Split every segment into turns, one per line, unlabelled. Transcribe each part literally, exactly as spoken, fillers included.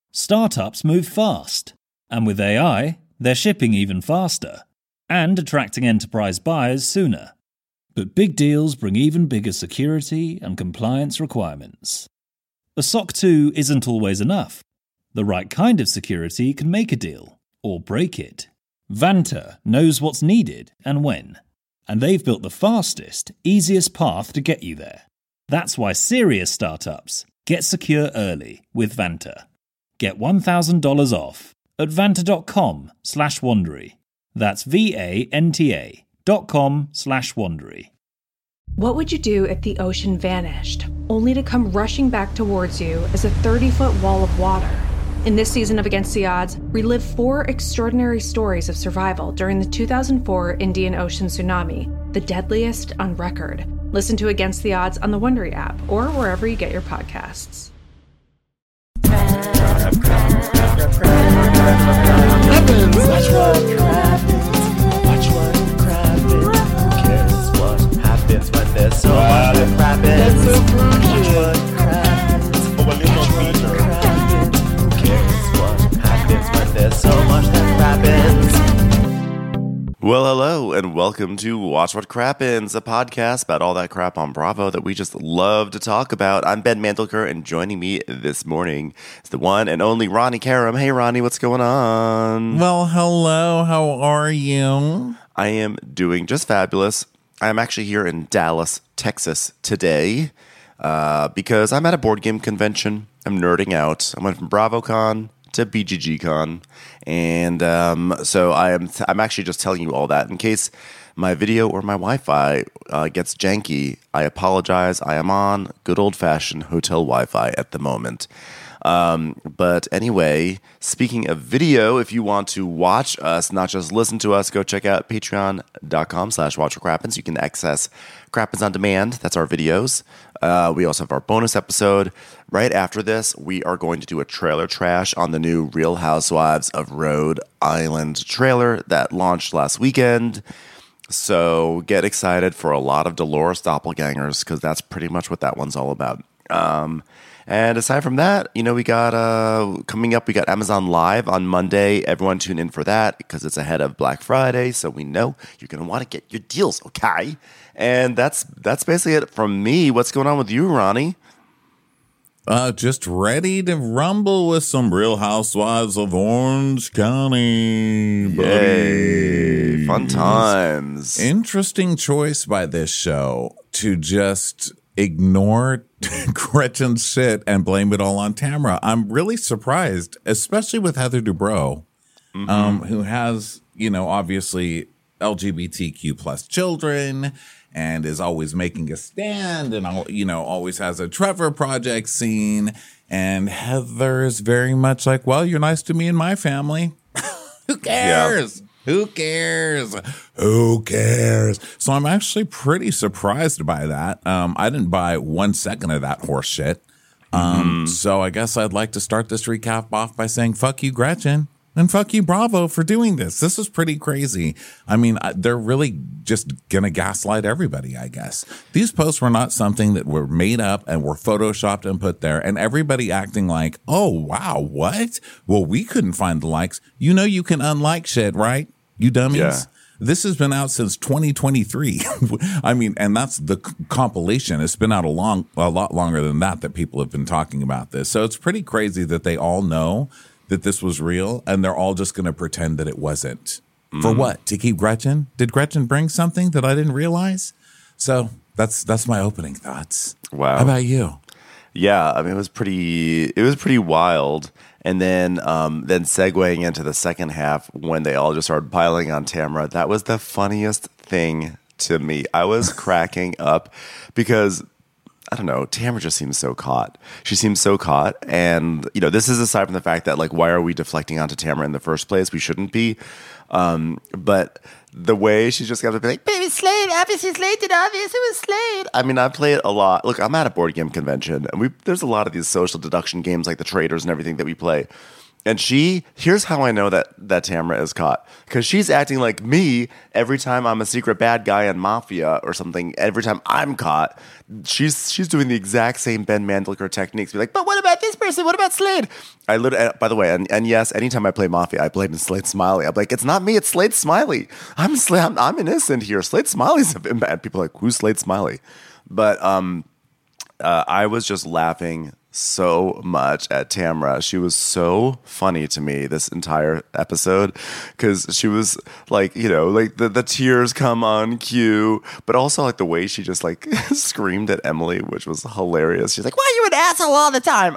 Startups move fast, and with A I, they're shipping even faster and attracting enterprise buyers sooner. But big deals bring even bigger security and compliance requirements. A S O C two isn't always enough. The right kind of security can make a deal, or break it. Vanta knows what's needed and when, and they've built the fastest, easiest path to get you there. That's why serious startups get secure early with Vanta. Get one thousand dollars off at vanta.com slash Wondery. That's V-A-N-T-A dot com slash Wondery.
What would you do if the ocean vanished, only to come rushing back towards you as a thirty-foot wall of water? In this season of Against the Odds, relive four extraordinary stories of survival during the two thousand four Indian Ocean tsunami, the deadliest on record. Listen to Against the Odds on the Wondery app or wherever you get your podcasts.
There's so much that happens. Watch what happens. Watch what happens. Who cares what happens when there's so much that happens?
Well, hello, and welcome to Watch What Crappens, a podcast about all that crap on Bravo that we just love to talk about. I'm Ben Mandelker, and joining me this morning is the one and only Ronnie Karam. Hey, Ronnie, what's going on?
Well, hello. How are you?
I am doing just fabulous. I'm actually here in Dallas, Texas today uh, because I'm at a board game convention. I'm nerding out. I went from BravoCon to B G G Con, and um, so I am. T- I'm actually just telling you all that in case my video or my Wi-Fi uh, gets janky. I apologize. I am on good old-fashioned hotel Wi-Fi at the moment. Um, but anyway, speaking of video, if you want to watch us, not just listen to us, go check out patreon.com slash watch what crappens. You can access Crappens on Demand. That's our videos. Uh, we also have our bonus episode. Right after this, we are going to do a trailer trash on the new Real Housewives of Rhode Island trailer that launched last weekend. So get excited for a lot of Dolores doppelgangers, because that's pretty much what that one's all about. Um, And aside from that, you know, we got, uh, coming up, we got Amazon Live on Monday. Everyone tune in for that because it's ahead of Black Friday. So we know you're going to want to get your deals, okay? And that's that's basically it from me. What's going on with you, Ronnie?
Uh, just ready to rumble with some Real Housewives of Orange County.
Yay, fun times.
Interesting choice by this show to just ignore Gretchen's shit and blame it all on Tamra. I'm really surprised, especially with Heather Dubrow, mm-hmm. um, who has, you know, obviously L G B T Q plus children and is always making a stand and, you know, always has a Trevor Project scene. And Heather is very much like, well, you're nice to me and my family. Who cares? Yeah. Who cares? Who cares? So I'm actually pretty surprised by that. Um, I didn't buy one second of that horse shit. Um, mm-hmm. So I guess I'd like to start this recap off by saying, fuck you, Gretchen. And fuck you, Bravo, for doing this. This is pretty crazy. I mean, they're really just going to gaslight everybody, I guess. These posts were not something that were made up and were photoshopped and put there. And everybody acting like, oh, wow, what? Well, we couldn't find the likes. You know you can unlike shit, right? You dummies. Yeah. This has been out since twenty twenty-three. I mean, and that's the c- compilation. It's been out a long, a lot longer than that, that people have been talking about this. So it's pretty crazy that they all know that this was real, and they're all just going to pretend that it wasn't. Mm. For what? To keep Gretchen? Did Gretchen bring something that I didn't realize? So that's that's my opening thoughts.
Wow.
How about you?
Yeah, I mean, it was pretty. It was pretty wild. And then, um, then segueing into the second half, when they all just started piling on Tamra, that was the funniest thing to me. I was cracking up because, I don't know, Tamra just seems so caught. She seems so caught. And, you know, this is aside from the fact that, like, why are we deflecting onto Tamra in the first place? We shouldn't be. Um, but the way she's just got to be like, baby Slade, obviously Slade did obvious, it was Slade. I mean, I play it a lot. Look, I'm at a board game convention, and we there's a lot of these social deduction games like the Traders and everything that we play. And she, here's how I know that, that Tamra is caught. Because she's acting like me every time I'm a secret bad guy in Mafia or something. Every time I'm caught, she's she's doing the exact same Ben Mandlicker techniques. Be like, but what about this person? What about Slade? I literally, by the way, and, and yes, anytime I play Mafia, I blame Slade Smiley. I'm like, it's not me, it's Slade Smiley. I'm Slade, I'm, I'm innocent here. Slade Smiley's been bad. People are like, who's Slade Smiley? But um, uh, I was just laughing so much at Tamra. She was so funny to me this entire episode because she was like, you know, like the, the tears come on cue, but also like the way she just like screamed at Emily, which was hilarious. She's like, why are you an asshole all the time?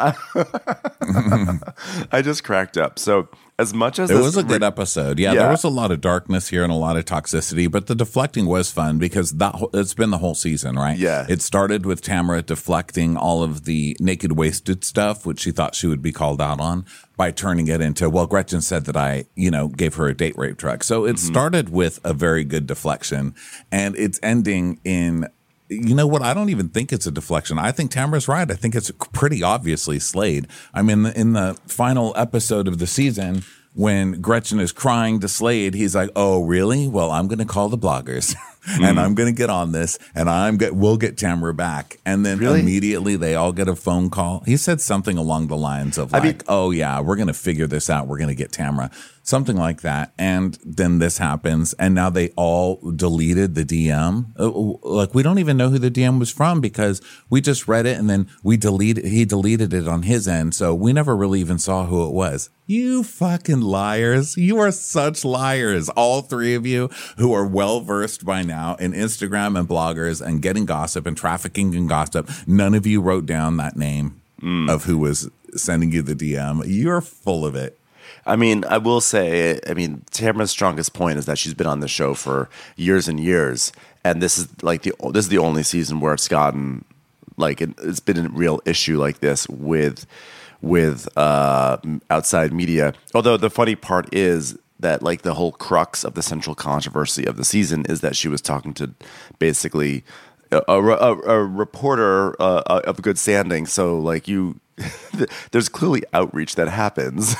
I just cracked up. So as much as
it
this
was a good episode. Yeah,
Yeah.
there was a lot of darkness here and a lot of toxicity, but the deflecting was fun because that whole- it's been the whole season, right?
Yeah.
It started with Tamra deflecting all of the naked wasted stuff, which she thought she would be called out on, by turning it into, well, Gretchen said that I, you know, gave her a date rape drug. So it started with a very good deflection, and it's ending in, you know what? I don't even think it's a deflection. I think Tamara's right. I think it's pretty obviously Slade. I mean, in the final episode of the season, when Gretchen is crying to Slade, he's like, "Oh, really? Well, I'm going to call the bloggers, and I'm going to get on this, and I'm get we'll get Tamara back." And then
Really?
immediately they all get a phone call. He said something along the lines of like,
I mean-
"Oh yeah, we're going to figure this out. We're going to get Tamara." Something like that. And then this happens. And now they all deleted the D M. Uh, Like, we don't even know who the D M was from because we just read it and then we deleted, he deleted it on his end. So we never really even saw who it was. You fucking liars. You are such liars. All three of you who are well versed by now in Instagram and bloggers and getting gossip and trafficking and gossip. None of you wrote down that name of who was sending you the D M. You're full of it.
I mean, I will say, I mean, Tamara's strongest point is that she's been on the show for years and years, and this is like the this is the only season where it's gotten like it, it's been a real issue like this with with uh, outside media. Although the funny part is that like the whole crux of the central controversy of the season is that she was talking to basically a, a, a, a reporter uh, of good standing. So like you. There's clearly outreach that happens.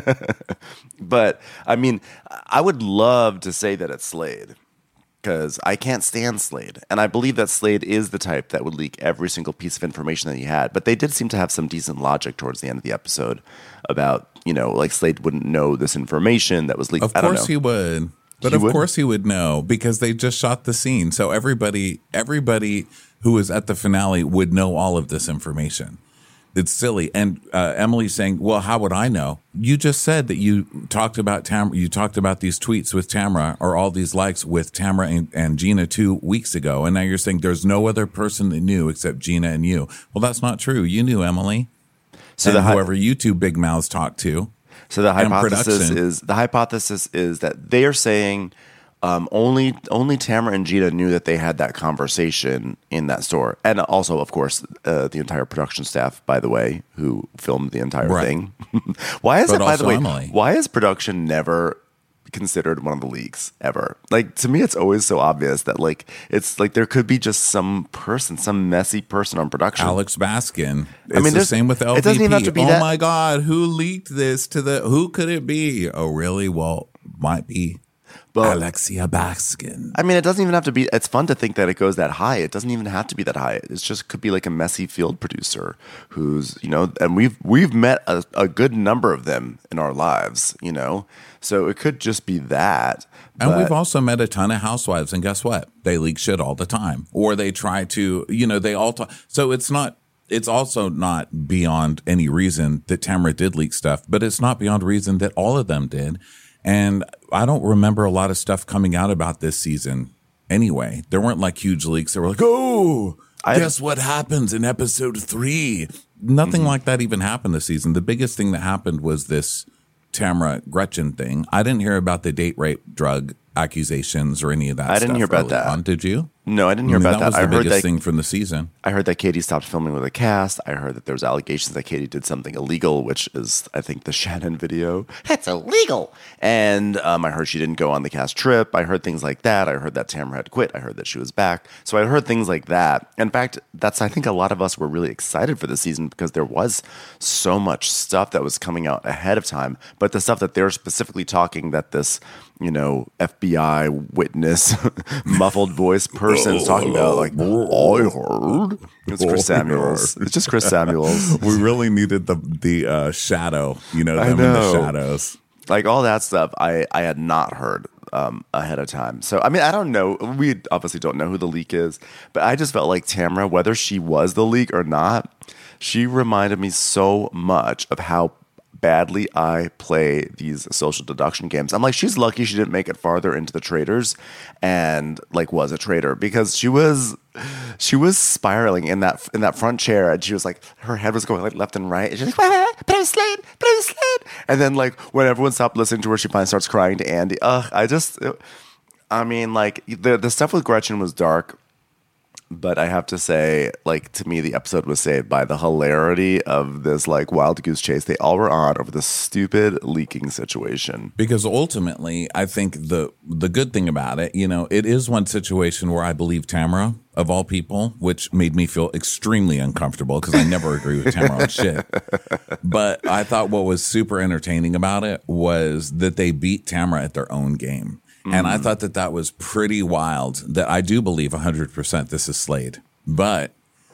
But, I mean, I would love to say that it's Slade because I can't stand Slade. And I believe that Slade is the type that would leak every single piece of information that he had. But they did seem to have some decent logic towards the end of the episode about, you know, like Slade wouldn't know this information that was leaked.
Of
I don't know.
course he would. But
He
of
would?
course he would know because they just shot the scene. So everybody, everybody who was at the finale would know all of this information. It's silly. And uh, Emily's saying, well, how would I know? You just said that you talked about Tamra. You talked about these tweets with Tamra or all these likes with Tamra and, and Gina two weeks ago. And now you're saying there's no other person that knew except Gina and you. Well, that's not true. You knew Emily.
So
and
the hy-
whoever you two big mouths talked to.
So the
and
hypothesis
production.
is the hypothesis is that they are saying um, only only Tamara and Gina knew that they had that conversation in that store, and also, of course, uh, the entire production staff. By the way, who filmed the entire
Right.
thing. Why is
But
it? By the
also
way,
Emily.
why is production never considered one of the leaks ever? Like to me, it's always so obvious that like it's like there could be just some person, some messy person on production.
Alex Baskin. It's
mean,
the
there's-
same with L V P.
it doesn't even have to be
oh
that-
my God, who leaked this to the? Who could it be? Oh, really? Well, might be
But-
Alexia Baskin.
I mean, it doesn't even have to be. It's fun to think that it goes that high. It doesn't even have to be that high. It's just could be like a messy field producer who's, you know, and we've we've met a, a good number of them in our lives, you know. So it could just be that.
And
but-
we've also met a ton of housewives, and guess what? They leak shit all the time, or they try to, you know, they all talk. So it's not. It's also not beyond any reason that Tamara did leak stuff, but it's not beyond reason that all of them did. And I don't remember a lot of stuff coming out about this season anyway. There weren't like huge leaks that were like, oh,
I-
guess what happens in episode three? Nothing
Mm-hmm.
like that even happened this season. The biggest thing that happened was this Tamara Gretchen thing. I didn't hear about the date rape drug accusations or any of that
I didn't
stuff
hear about
early
that.
on. Did you?
No, I didn't hear
I mean,
about
that.
that.
was the
I heard
biggest
that
thing from the season.
I heard that Katie stopped filming with the cast. I heard that there was allegations that Katie did something illegal, which is, I think, the Shannon video. That's illegal. And um, I heard she didn't go on the cast trip. I heard things like that. I heard that Tamra had quit. I heard that she was back. So I heard things like that. In fact, that's I think a lot of us were really excited for the season because there was so much stuff that was coming out ahead of time. But the stuff that they're specifically talking that this, you know, F B I witness, muffled voice person is talking about, like, I heard. It's Chris Samuels. It's just Chris Samuels.
We really needed the the uh, shadow, you know,
I
them in the
know.
shadows.
Like, all that stuff, I, I had not heard um, ahead of time. So, I mean, I don't know. We obviously don't know who the leak is, but I just felt like Tamra, whether she was the leak or not, she reminded me so much of how badly I play these social deduction games. I'm like, she's lucky she didn't make it farther into the traders and like was a trader, because she was she was spiraling in that in that front chair, and she was like, her head was going like left and right, and she's like, but I was Slade, but I was Slade. And then like when everyone stopped listening to her, she finally starts crying to Andy. Ugh, I just it, I mean, like the the stuff with Gretchen was dark. But I have to say, like, to me, the episode was saved by the hilarity of this, like, wild goose chase they all were on over this stupid leaking situation.
Because ultimately, I think the the good thing about it, you know, it is one situation where I believe Tamra, of all people, which made me feel extremely uncomfortable because I never agree with Tamra on shit. But I thought what was super entertaining about it was that they beat Tamra at their own game. And I thought that that was pretty wild, that I do believe one hundred percent this is Slade. But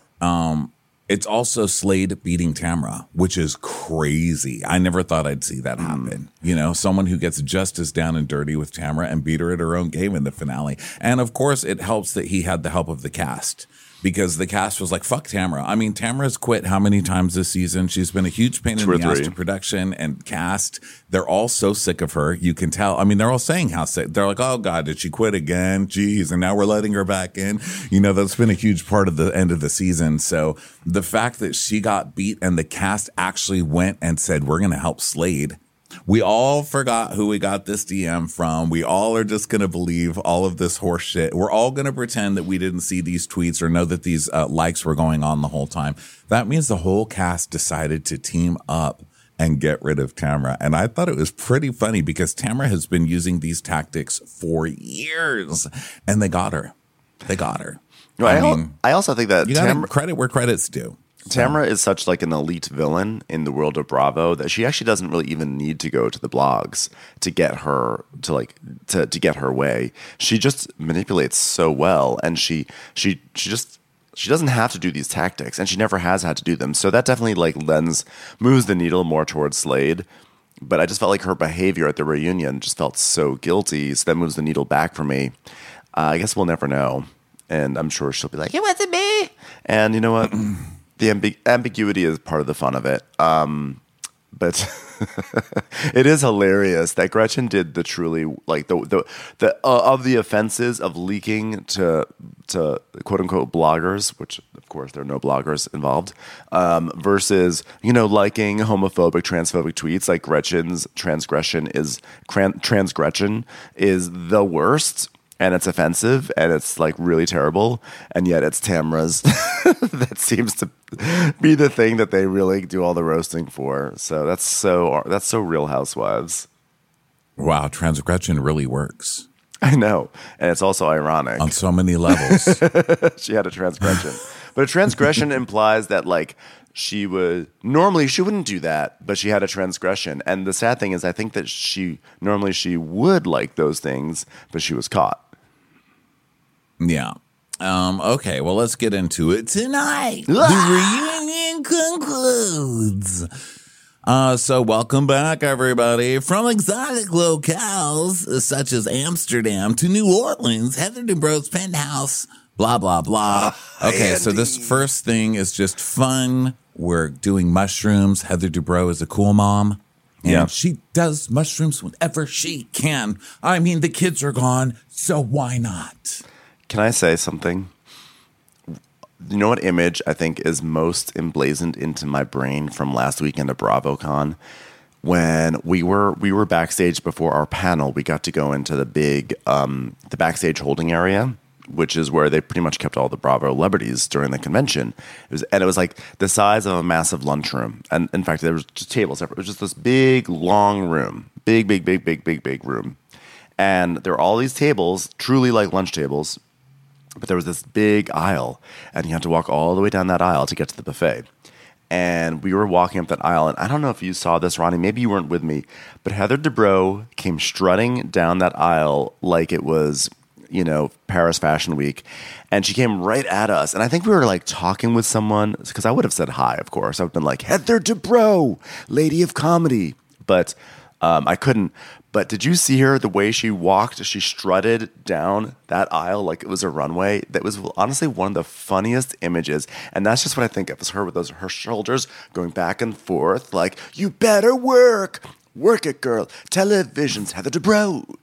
um, it's also Slade beating Tamra, which is crazy. I never thought I'd see that happen. Mm. You know, someone who gets just as down and dirty with Tamra and beat her at her own game in the finale. And of course, it helps that he had the help of the cast, because the cast was like, fuck Tamra. I mean, Tamra's quit how many times this season? She's been a huge pain in the ass to production and cast. They're all so sick of her. You can tell. I mean, they're all saying how sick. They're like, oh, God, did she quit again? Jeez. And now we're letting her back in. You know, that's been a huge part of the end of the season. So the fact that she got beat and the cast actually went and said, we're going to help Slade. We all forgot who we got this D M from. We all are just going to believe all of this horse shit. We're all going to pretend that we didn't see these tweets or know that these uh, likes were going on the whole time. That means the whole cast decided to team up and get rid of Tamra. And I thought it was pretty funny because Tamra has been using these tactics for years, and they got her. They got her.
No, I, I, mean, I also think that
you got to credit where credit's due.
Tamra is such like an elite villain in the world of Bravo that she actually doesn't really even need to go to the blogs to get her to like to, to get her way. She just manipulates so well, and she she she just she doesn't have to do these tactics, and she never has had to do them. So that definitely like lends moves the needle more towards Slade. But I just felt like her behavior at the reunion just felt so guilty. So that moves the needle back for me. Uh, I guess we'll never know, and I'm sure she'll be like, "It wasn't me." And you know what? The ambig- ambiguity is part of the fun of it. Um, but it is hilarious that Gretchen did the truly like the the, the uh, of the offenses of leaking to to quote unquote bloggers, which of course there are no bloggers involved, um, versus you know liking homophobic, transphobic tweets. Like Gretchen's transgression is tran- transgression is the worst. And it's offensive, and it's like really terrible, and yet it's Tamra's that seems to be the thing that they really do all the roasting for. So that's so that's so Real Housewives.
Wow, transgression really works.
I know, and it's also ironic
on so many levels.
She had a transgression, but a transgression implies that like she would normally she wouldn't do that, but she had a transgression. And the sad thing is, I think that she normally she would like those things, but she was caught.
Yeah. Um, okay, well, let's get into it tonight. The reunion concludes. Uh, so welcome back, everybody. From exotic locales such as Amsterdam to New Orleans, Heather Dubrow's penthouse, blah, blah, blah. Okay, Andy. So this first thing is just fun. We're doing mushrooms. Heather Dubrow is a cool mom. And yeah. She does mushrooms whenever she can. I mean, the kids are gone, so why not?
Can I say something? You know what image I think is most emblazoned into my brain from last weekend at BravoCon? When we were we were backstage before our panel, we got to go into the big um, the backstage holding area, which is where they pretty much kept all the Bravo celebrities during the convention. It was, and it was like the size of a massive lunchroom. And in fact, there was just tables. It was just this big, long room. Big, big, big, big, big, big room. And there were all these tables, truly like lunch tables. But there was this big aisle, and you had to walk all the way down that aisle to get to the buffet. And we were walking up that aisle, and I don't know if you saw this, Ronnie. Maybe you weren't with me, but Heather Dubrow came strutting down that aisle like it was, you know, Paris Fashion Week, and she came right at us. And I think we were like talking with someone, because I would have said hi, of course. I would have been like, Heather Dubrow, Lady of Comedy. But um, I couldn't. But did you see her, the way she walked? She strutted down that aisle like it was a runway. That was honestly one of the funniest images. And that's just what I think of, is her with those her shoulders going back and forth like, you better work. Work it, girl. Television's Heather Dubrow.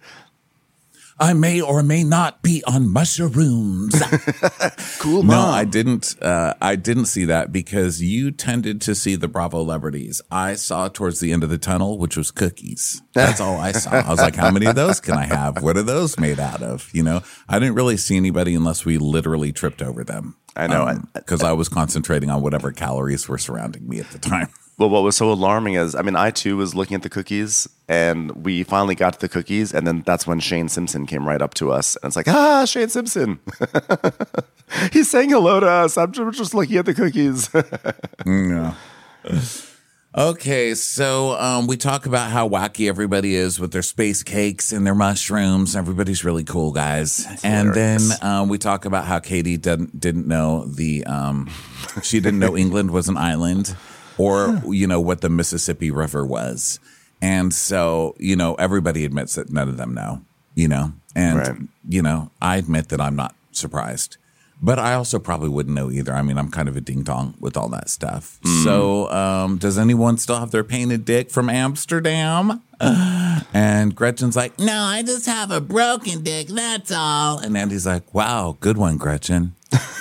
I may or may not be on mushrooms.
Cool, mom.
No, I didn't. Uh, I didn't see that because you tended to see the Bravo celebrities. I saw towards the end of the tunnel, which was cookies. That's all I saw. I was like, how many of those can I have? What are those made out of? You know, I didn't really see anybody unless we literally tripped over them.
I know.
Because um, I was concentrating on whatever calories were surrounding me at the time.
Well, what was so alarming is, I mean, I too was looking at the cookies, and we finally got to the cookies, and then that's when Shane Simpson came right up to us, and it's like, ah, Shane Simpson. He's saying hello to us. I'm just looking at the cookies.
No. Okay, so um, we talk about how wacky everybody is with their space cakes and their mushrooms. Everybody's really cool, guys. That's and hilarious. Then um, we talk about how Katie didn't didn't know the um, she didn't know England was an island, or you know what the Mississippi River was. And so you know everybody admits that none of them know. You know, and right. you know I admit that I'm not surprised. But I also probably wouldn't know either. I mean, I'm kind of a ding-dong with all that stuff. Mm. So um, does anyone still have their painted dick from Amsterdam? And Gretchen's like, no, I just have a broken dick, that's all. And Andy's like, wow, good one, Gretchen.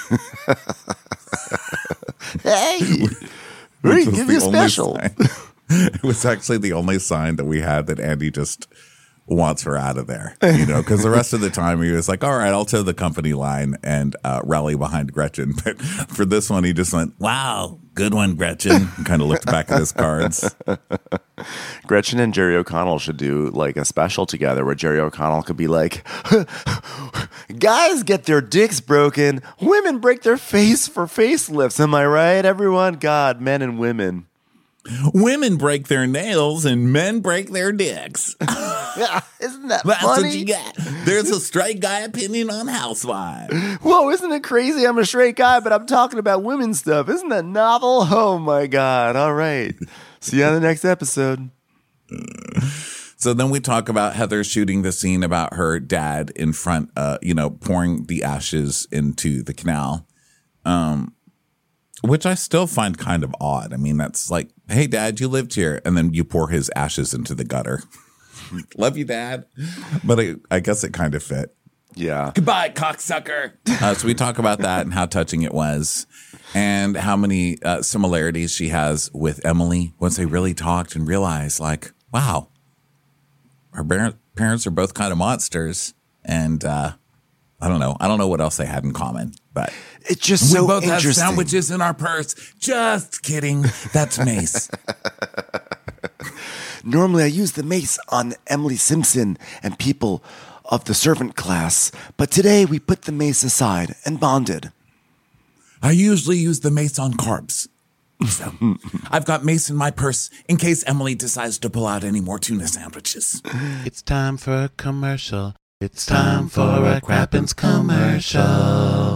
Hey, we give you a special.
It was actually the only sign that we had that Andy just wants her out of there, you know, because the rest of the time he was like, all right, I'll toe the company line and uh, rally behind Gretchen. But for this one, he just went, wow, good one, Gretchen, and kind of looked back at his cards.
Gretchen and Jerry O'Connell should do like a special together where Jerry O'Connell could be like, guys get their dicks broken, women break their face for facelifts. Am I right, everyone? God, men and women.
Women break their nails and men break their dicks.
Yeah, isn't that
That's
funny?
What you got. There's a straight guy opinion on Housewives.
Whoa, isn't it crazy? I'm a straight guy, but I'm talking about women stuff. Isn't that novel? Oh, my God. All right. See you on the next episode.
So then we talk about Heather shooting the scene about her dad in front, uh, you know, pouring the ashes into the canal. Um, Which I still find kind of odd. I mean, that's like, hey, Dad, you lived here. And then you pour his ashes into the gutter. Love you, Dad. But I, I guess it kind of fit.
Yeah.
Goodbye, cocksucker. Uh, so we talk about that and how touching it was and how many uh, similarities she has with Emily once they really talked and realized, like, wow, her bar- parents are both kind of monsters. And uh, I don't know. I don't know what else they had in common, but
it's just
we
so
both have
interesting.
sandwiches in our purse. Just kidding. That's mace.
Normally, I use the mace on Emily Simpson and people of the servant class, but today we put the mace aside and bonded.
I usually use the mace on carbs. So I've got mace in my purse in case Emily decides to pull out any more tuna sandwiches.
It's time for a commercial. It's time for a Crappens commercial.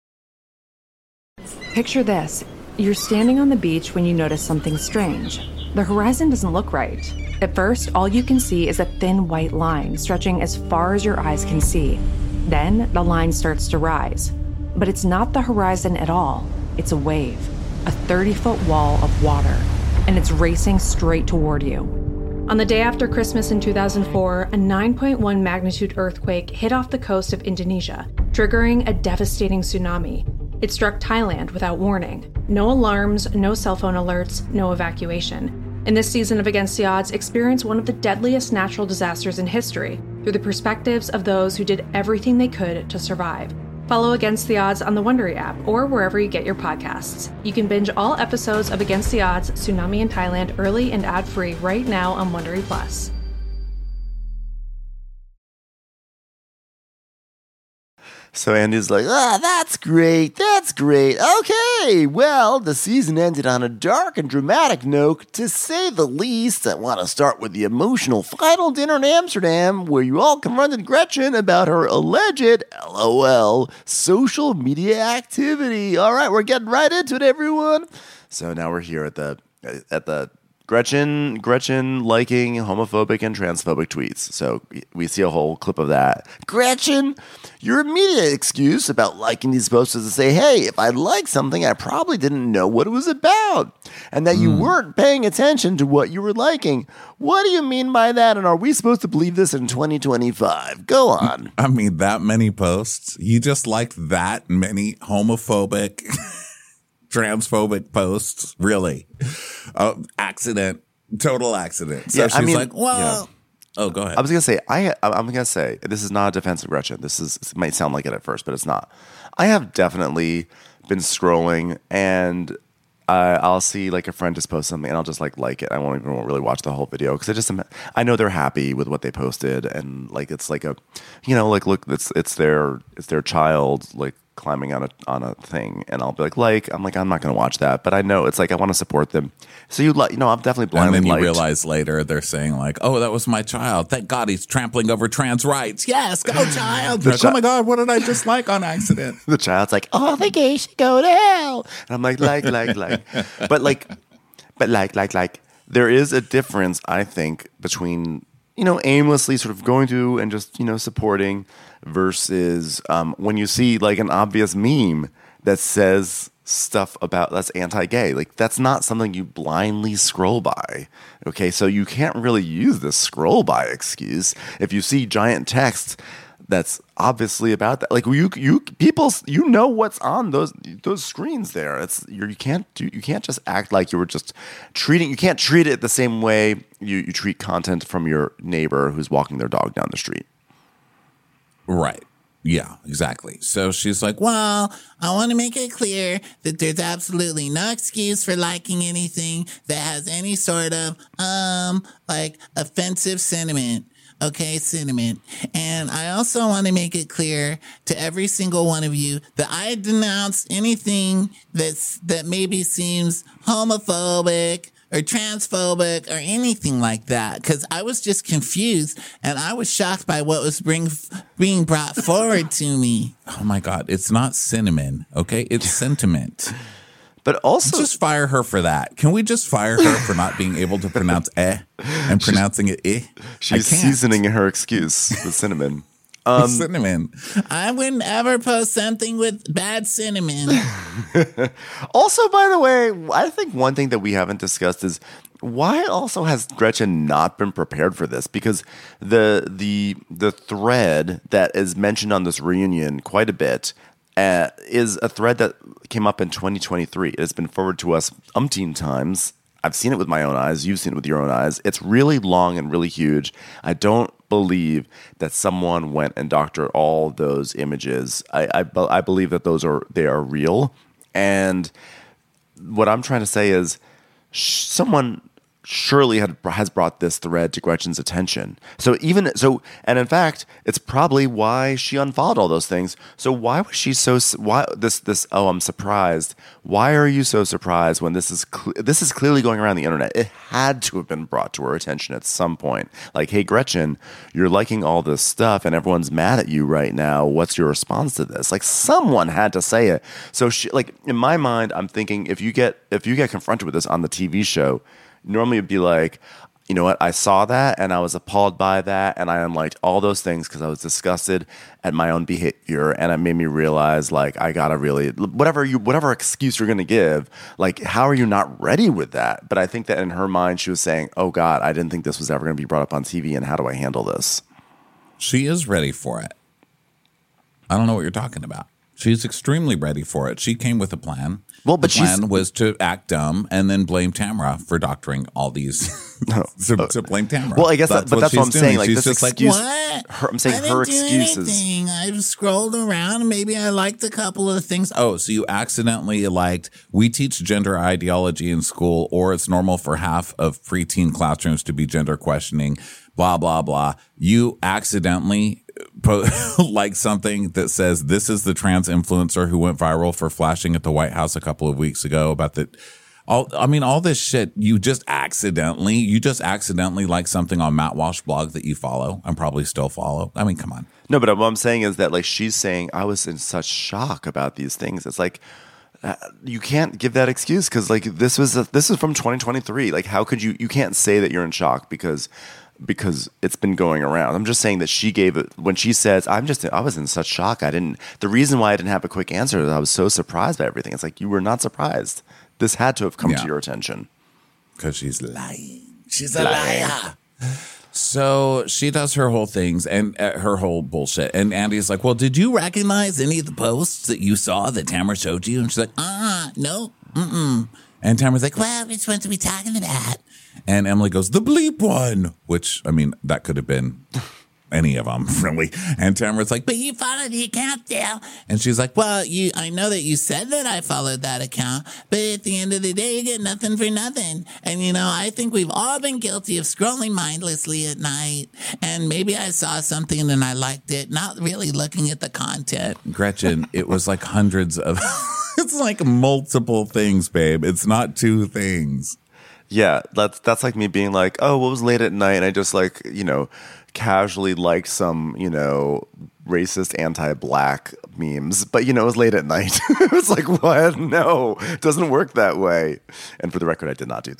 Picture this. You're standing on the beach when you notice something strange. The horizon doesn't look right. At first, all you can see is a thin white line stretching as far as your eyes can see. Then, the line starts to rise. But it's not the horizon at all. It's a wave, a thirty-foot wall of water, and it's racing straight toward you. On the day after Christmas in two thousand four, a nine point one magnitude earthquake hit off the coast of Indonesia, triggering a devastating tsunami. It struck Thailand without warning. No alarms, no cell phone alerts, no evacuation. And this season of Against the Odds experienced one of the deadliest natural disasters in history through the perspectives of those who did everything they could to survive. Follow Against the Odds on the Wondery app or wherever you get your podcasts. You can binge all episodes of Against the Odds, Tsunami in Thailand early and ad-free right now on Wondery Plus.
So Andy's like, ah, that's great, that's great. Okay, well, the season ended on a dark and dramatic note, to say the least. I want to start with the emotional final dinner in Amsterdam, where you all confronted Gretchen about her alleged, LOL, social media activity. All right, we're getting right into it, everyone. So now we're here at the at the Gretchen, Gretchen liking homophobic and transphobic tweets. So we see a whole clip of that. Gretchen, your immediate excuse about liking these posts is to say, hey, if I like something, I probably didn't know what it was about, and that you mm. weren't paying attention to what you were liking. What do you mean by that? And are we supposed to believe this in twenty twenty-five? Go on.
I mean, that many posts? You just liked that many homophobic transphobic posts, really? Uh, accident, total accident. So
yeah,
she's
I mean,
like, well,
yeah.
oh, go ahead.
I was gonna say, I, I'm gonna say, this is not a defense of Gretchen. This is, it might sound like it at first, but it's not. I have definitely been scrolling, and uh, I'll see like a friend just post something, and I'll just like like it. I won't even really watch the whole video because I just I know they're happy with what they posted, and like it's like a, you know, like look, it's it's their it's their child like climbing on a on a thing, and I'll be like, like I'm like I'm not going to watch that, but I know it's like I want to support them. So you like, you know, I'm definitely blindly.
And then you
liked.
realize later they're saying like, oh, that was my child. Thank God he's trampling over trans rights. Yes, go child. Like, chi- oh my God, what did I just like on accident?
The child's like, oh, the gay should go to hell. And I'm like, like, like, like, but like, but like, like, like, there is a difference, I think, between, you know, aimlessly sort of going to and just, you know, supporting versus um, when you see like an obvious meme that says stuff about that's anti-gay. Like that's not something you blindly scroll by. Okay, so you can't really use this scroll by excuse if you see giant text that's obviously about that. Like you, you people, you know what's on those those screens there. It's you're, you can't do you can't just act like you were just treating. You can't treat it the same way you, you treat content from your neighbor who's walking their dog down the street.
Right. Yeah, exactly. So she's like, well, I want to make it clear that there's absolutely no excuse for liking anything that has any sort of, um, like offensive sentiment. Okay, sentiment. And I also want to make it clear to every single one of you that I denounce anything that's, that maybe seems homophobic or transphobic or anything like that, because I was just confused and I was shocked by what was bring, being brought forward to me. Oh my God, it's not cinnamon, okay? It's sentiment.
But also,
just fire her for that. Can we just fire her for not being able to pronounce eh and pronouncing it eh?
She's seasoning her excuse with cinnamon.
Um, cinnamon. I wouldn't ever post something with bad cinnamon.
Also, by the way, I think one thing that we haven't discussed is why also has Gretchen not been prepared for this? Because the the the thread that is mentioned on this reunion quite a bit uh, is a thread that came up in twenty twenty-three. It has been forwarded to us umpteen times. I've seen it with my own eyes. You've seen it with your own eyes. It's really long and really huge. I don't believe that someone went and doctored all those images. I, I, I believe that those are they are real. And what I'm trying to say is sh- someone surely had, has brought this thread to Gretchen's attention. So even so, and in fact, it's probably why she unfollowed all those things. So why was she so? Why this this? Oh, I'm surprised. Why are you so surprised when this is cl- this is clearly going around the internet? It had to have been brought to her attention at some point. Like, hey, Gretchen, you're liking all this stuff, and everyone's mad at you right now. What's your response to this? Like, someone had to say it. So, she, like in my mind, I'm thinking if you get if you get confronted with this on the T V show. Normally it'd be like, you know what, I saw that and I was appalled by that and I unliked all those things because I was disgusted at my own behavior and it made me realize like I gotta really whatever you whatever excuse you're gonna give, like how are you not ready with that? But I think that in her mind she was saying, oh God, I didn't think this was ever gonna be brought up on T V and how do I handle this?
She is ready for it. I don't know what you're talking about. She's extremely ready for it. She came with a plan.
Well, but
the plan
she's-
was to act dumb and then blame Tamara for doctoring all these. to, to blame Tamara.
Well, I guess, that, but that's what I'm
she's
saying.
doing.
Like
she's
this
just
excuse,
like, what?
her, I'm saying
I
her
didn't do
excuses.
anything. I scrolled around and maybe I liked a couple of things. Oh, so you accidentally liked, we teach gender ideology in school, or it's normal for half of preteen classrooms to be gender questioning, blah, blah, blah. You accidentally po- like something that says this is the trans influencer who went viral for flashing at the White House a couple of weeks ago about the all I mean all this shit. You just accidentally you just accidentally like something on Matt Walsh blog that you follow and probably still follow. I mean, come on.
No, but what I'm saying is that like she's saying I was in such shock about these things. It's like uh, you can't give that excuse because like this was a, this is from twenty twenty-three. Like how could you you can't say that you're in shock because because it's been going around. I'm just saying that she gave it when she says, I'm just, I was in such shock. I didn't, the reason why I didn't have a quick answer is I was so surprised by everything. It's like, you were not surprised. This had to have come
Yeah.
to your attention.
Because she's lying. She's a liar. So she does her whole things and uh, her whole bullshit. And Andy's like, well, did you recognize any of the posts that you saw that Tamara showed you? And she's like, ah, uh, no, mm-mm. And Tamara's like, well, which ones are we talking about? And Emily goes, the bleep one, which, I mean, that could have been any of them, really. And Tamara's like, but you followed the account, Dale. And she's like, well, you, I know that you said that I followed that account, but at the end of the day, you get nothing for nothing. And, you know, I think we've all been guilty of scrolling mindlessly at night. And maybe I saw something and I liked it, not really looking at the content. Gretchen, it was like hundreds of, it's like multiple things, babe. It's not two things.
Yeah, that's that's like me being like, oh, well, it was late at night, and I just like, you know, casually liked some, you know, racist anti-black memes, but you know, it was late at night. It was like, what? No, it doesn't work that way. And for the record, I did not do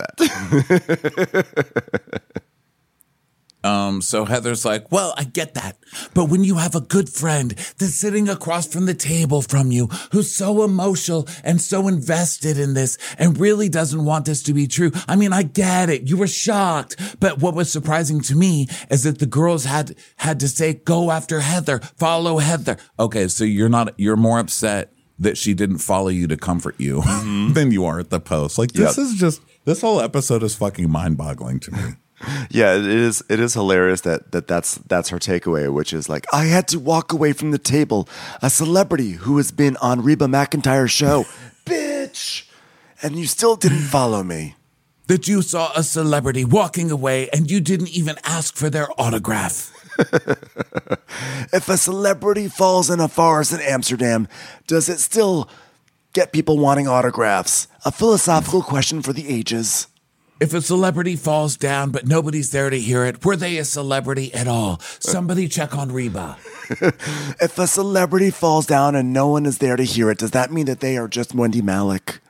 that.
Um, so Heather's like, well, I get that. But when you have a good friend that's sitting across from the table from you, who's so emotional and so invested in this and really doesn't want this to be true. I mean, I get it. You were shocked. But what was surprising to me is that the girls had, had to say, go after Heather, follow Heather. Okay. So you're not, you're more upset that she didn't follow you to comfort you mm-hmm. than you are at the post. Like this yep. is just, this whole episode is fucking mind boggling to me.
Yeah, it is. It is hilarious that, that that's that's her takeaway, which is like, I had to walk away from the table, a celebrity who has been on Reba McEntire's show, bitch, and you still didn't follow me.
That you saw a celebrity walking away and you didn't even ask for their autograph.
If a celebrity falls in a forest in Amsterdam, does it still get people wanting autographs? A philosophical question for the ages.
If a celebrity falls down, but nobody's there to hear it, were they a celebrity at all? Somebody check on Reba.
If a celebrity falls down and no one is there to hear it, does that mean that they are just Wendy Malick?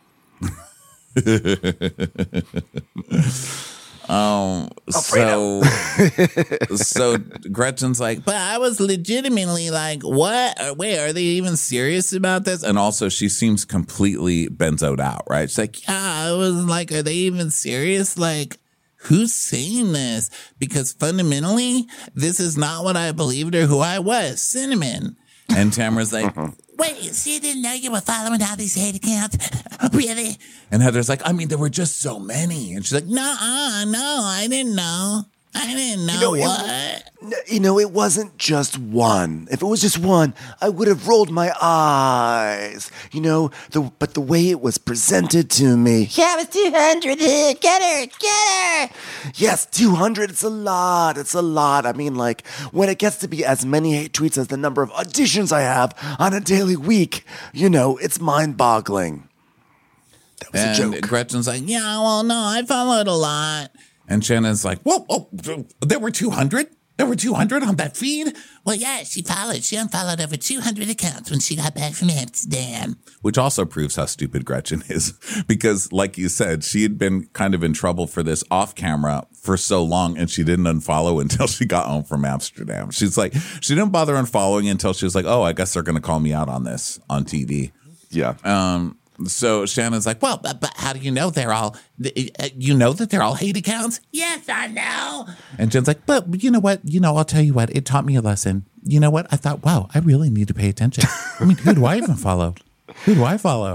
Um, so, so Gretchen's like, but I was legitimately like, what? Wait, are they even serious about this? And also she seems completely benzoed out, right? She's like, yeah, I was like, are they even serious? Like, who's saying this? Because fundamentally, this is not what I believed or who I was, Cinnamon. And Tamara's like, wait, so you didn't know you were following all these hate accounts? Really? And Heather's like, I mean, there were just so many. And she's like, no, no, I didn't know. I didn't know,
you know
what.
It, you know, it wasn't just one. If it was just one, I would have rolled my eyes. You know, the but the way it was presented to me.
Yeah, it was two hundred. Get her, get her.
Yes, two hundred. It's a lot. It's a lot. I mean, like, when it gets to be as many hate tweets as the number of auditions I have on a daily week, you know, it's mind-boggling. That was
and
a joke.
Gretchen's like, yeah, well, no, I followed a lot. And Shannon's like, whoa, oh, there were two hundred? There were two hundred on that feed?
Well, yeah, she followed. She unfollowed over two hundred accounts when she got back from Amsterdam.
Which also proves how stupid Gretchen is. Because, like you said, she had been kind of in trouble for this off camera for so long, and she didn't unfollow until she got home from Amsterdam. She's like, she didn't bother unfollowing until she was like, oh, I guess they're going to call me out on this on T V.
Yeah.
Um. So Shannon's like, well, but, but how do you know they're all, you know that they're all hate accounts?
Yes, I know.
And Jen's like, but you know what? You know, I'll tell you what, it taught me a lesson. You know what? I thought, wow, I really need to pay attention. I mean, who do I even follow? Who do I follow?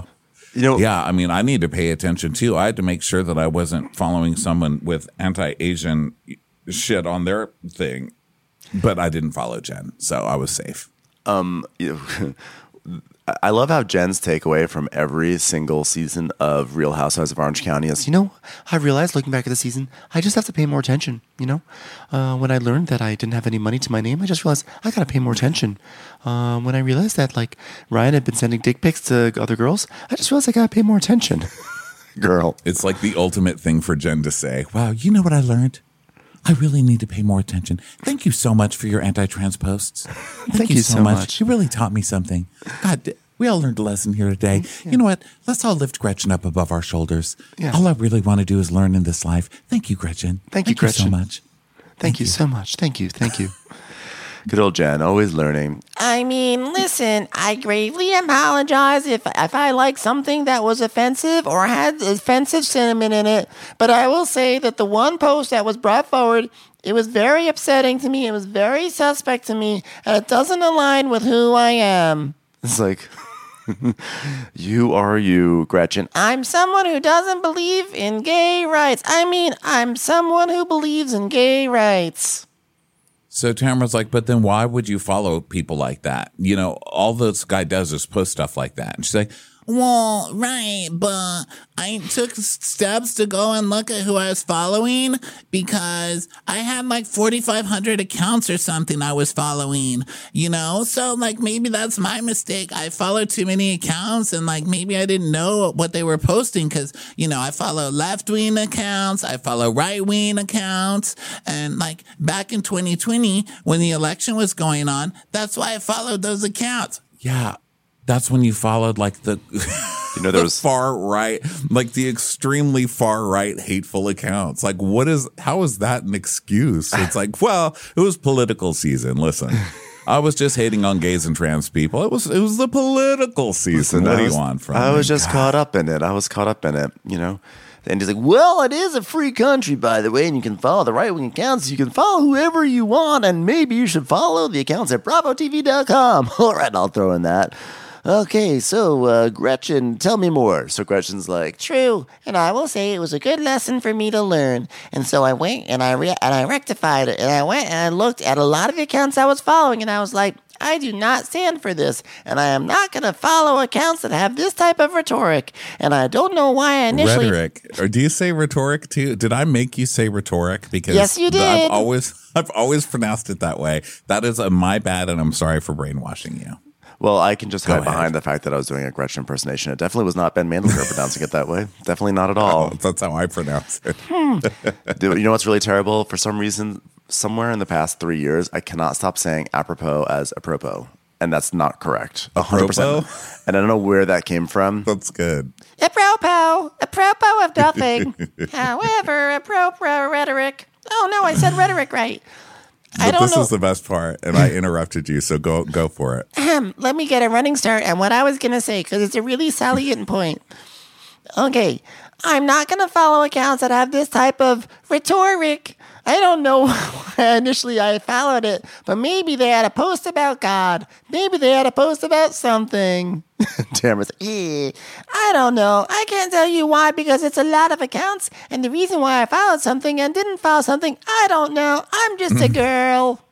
You know,
yeah, I mean, I need to pay attention too. I had to make sure that I wasn't following someone with anti-Asian shit on their thing, but I didn't follow Jen, so I was safe.
Um, you know, I love how Jen's takeaway from every single season of Real Housewives of Orange County is, you know, I realized looking back at the season, I just have to pay more attention. You know, uh, when I learned that I didn't have any money to my name, I just realized I got to pay more attention. Uh, when I realized that, like, Ryan had been sending dick pics to other girls, I just realized I got to pay more attention. Girl.
It's like the ultimate thing for Jen to say. Wow, you know what I learned? I really need to pay more attention. Thank you so much for your anti-trans posts. Thank,
Thank
you,
you
so,
so
much.
much.
You really taught me something. God, we all learned a lesson here today. Yeah. You know what? Let's all lift Gretchen up above our shoulders. Yeah. All I really want to do is learn in this life. Thank you, Gretchen.
Thank you,
Thank
Gretchen.
you so much.
Thank,
Thank
you,
you
so much. Thank you. Thank you. Good old Jen, always learning.
I mean, listen, I gravely apologize if if I like something that was offensive or had offensive sentiment in it, but I will say that the one post that was brought forward, it was very upsetting to me, it was very suspect to me, and it doesn't align with who I am.
It's like, you are you, Gretchen.
I'm someone who doesn't believe in gay rights. I mean, I'm someone who believes in gay rights.
So Tamara's like, but then why would you follow people like that? You know, all this guy does is post stuff like that. And she's like, well, right, but I took steps to go and look at who I was following because I had like forty-five hundred accounts or something I was following, you know? So like maybe that's my mistake. I followed too many accounts and like maybe I didn't know what they were posting because, you know, I follow left-wing accounts, I follow right-wing accounts. And like back in twenty twenty when the election was going on, that's why I followed those accounts. Yeah. That's when you followed like the,
you know, there
the
was
far right, like the extremely far right hateful accounts. Like, what is, how is that an excuse? It's like, well, it was political season. Listen, I was just hating on gays and trans people. It was, it was the political season.
Listen,
what
I
do
was,
you want from
I
me?
was just
God.
caught up in it. I was caught up in it, you know? And he's like, well, it is a free country, by the way, and you can follow the right-wing accounts. You can follow whoever you want, and maybe you should follow the accounts at bravo t v dot com. All right, I'll throw in that. Okay, so uh, Gretchen, tell me more. So Gretchen's like,
true, and I will say it was a good lesson for me to learn. And so I went and I re- and I rectified it, and I went and I looked at a lot of the accounts I was following, and I was like, I do not stand for this, and I am not going to follow accounts that have this type of rhetoric. And I don't know why I initially
rhetoric. Or do you say rhetoric too? Did I make you say rhetoric? Because
yes, you did.
I've always I've always pronounced it that way. That is a my bad, and I'm sorry for brainwashing you.
well, I can just
Go
hide
ahead.
behind the fact that I was doing a Gretchen impersonation. It definitely was not Ben Mandelker pronouncing it that way. Definitely not at all.
Oh, that's how I pronounce it.
Dude, you know what's really terrible? For some reason, somewhere in the past three years, I cannot stop saying apropos as apropos. And that's not correct. one hundred percent.
Apropos?
And I don't know where that came from.
That's good.
apropos, apropos of nothing. However, apropos rhetoric. Oh no, I said rhetoric right. I
But
don't
this
know.
is the best part, and I interrupted you, so go go for it.
Ahem, let me get a running start on what I was going to say because it's a really salient point. Okay, I'm not going to follow accounts that have this type of rhetoric. I don't know why initially I followed it, but maybe they had a post about God. Maybe they had a post about something.
Tamara's like,
Eh, I don't know. I can't tell you why because it's a lot of accounts, and the reason why I followed something and didn't follow something, I don't know. I'm just a girl.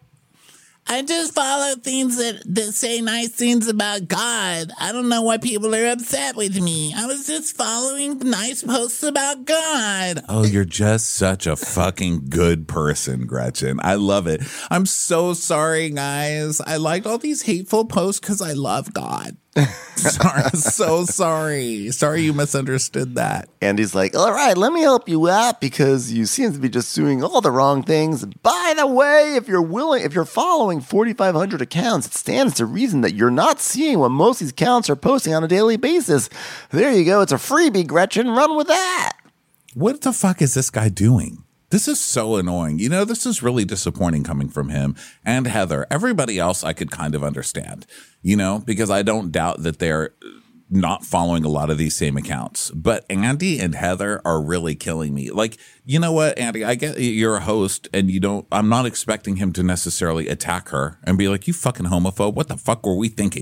I just follow things that, that say nice things about God. I don't know why people are upset with me. I was just following nice posts about God. Oh, you're just such a fucking good person, Gretchen. I love it. I'm so sorry, guys. I liked all these hateful posts because I love God. Sorry, so sorry. Sorry you misunderstood that.
Andy's like, all right, let me help you out because you seem to be just doing all the wrong things. By the way, if you're willing, if you're following forty-five hundred accounts, it stands to reason that you're not seeing what most of these accounts are posting on a daily basis. There you go. It's a freebie, Gretchen. Run with that.
What the fuck is this guy doing? This is so annoying. You know, this is really disappointing coming from him and Heather. Everybody else I could kind of understand, you know, because I don't doubt that they're not following a lot of these same accounts. But Andy and Heather are really killing me. Like, you know what, Andy, I get you're a host and you don't, I'm not expecting him to necessarily attack her and be like, you fucking homophobe. What the fuck were we thinking?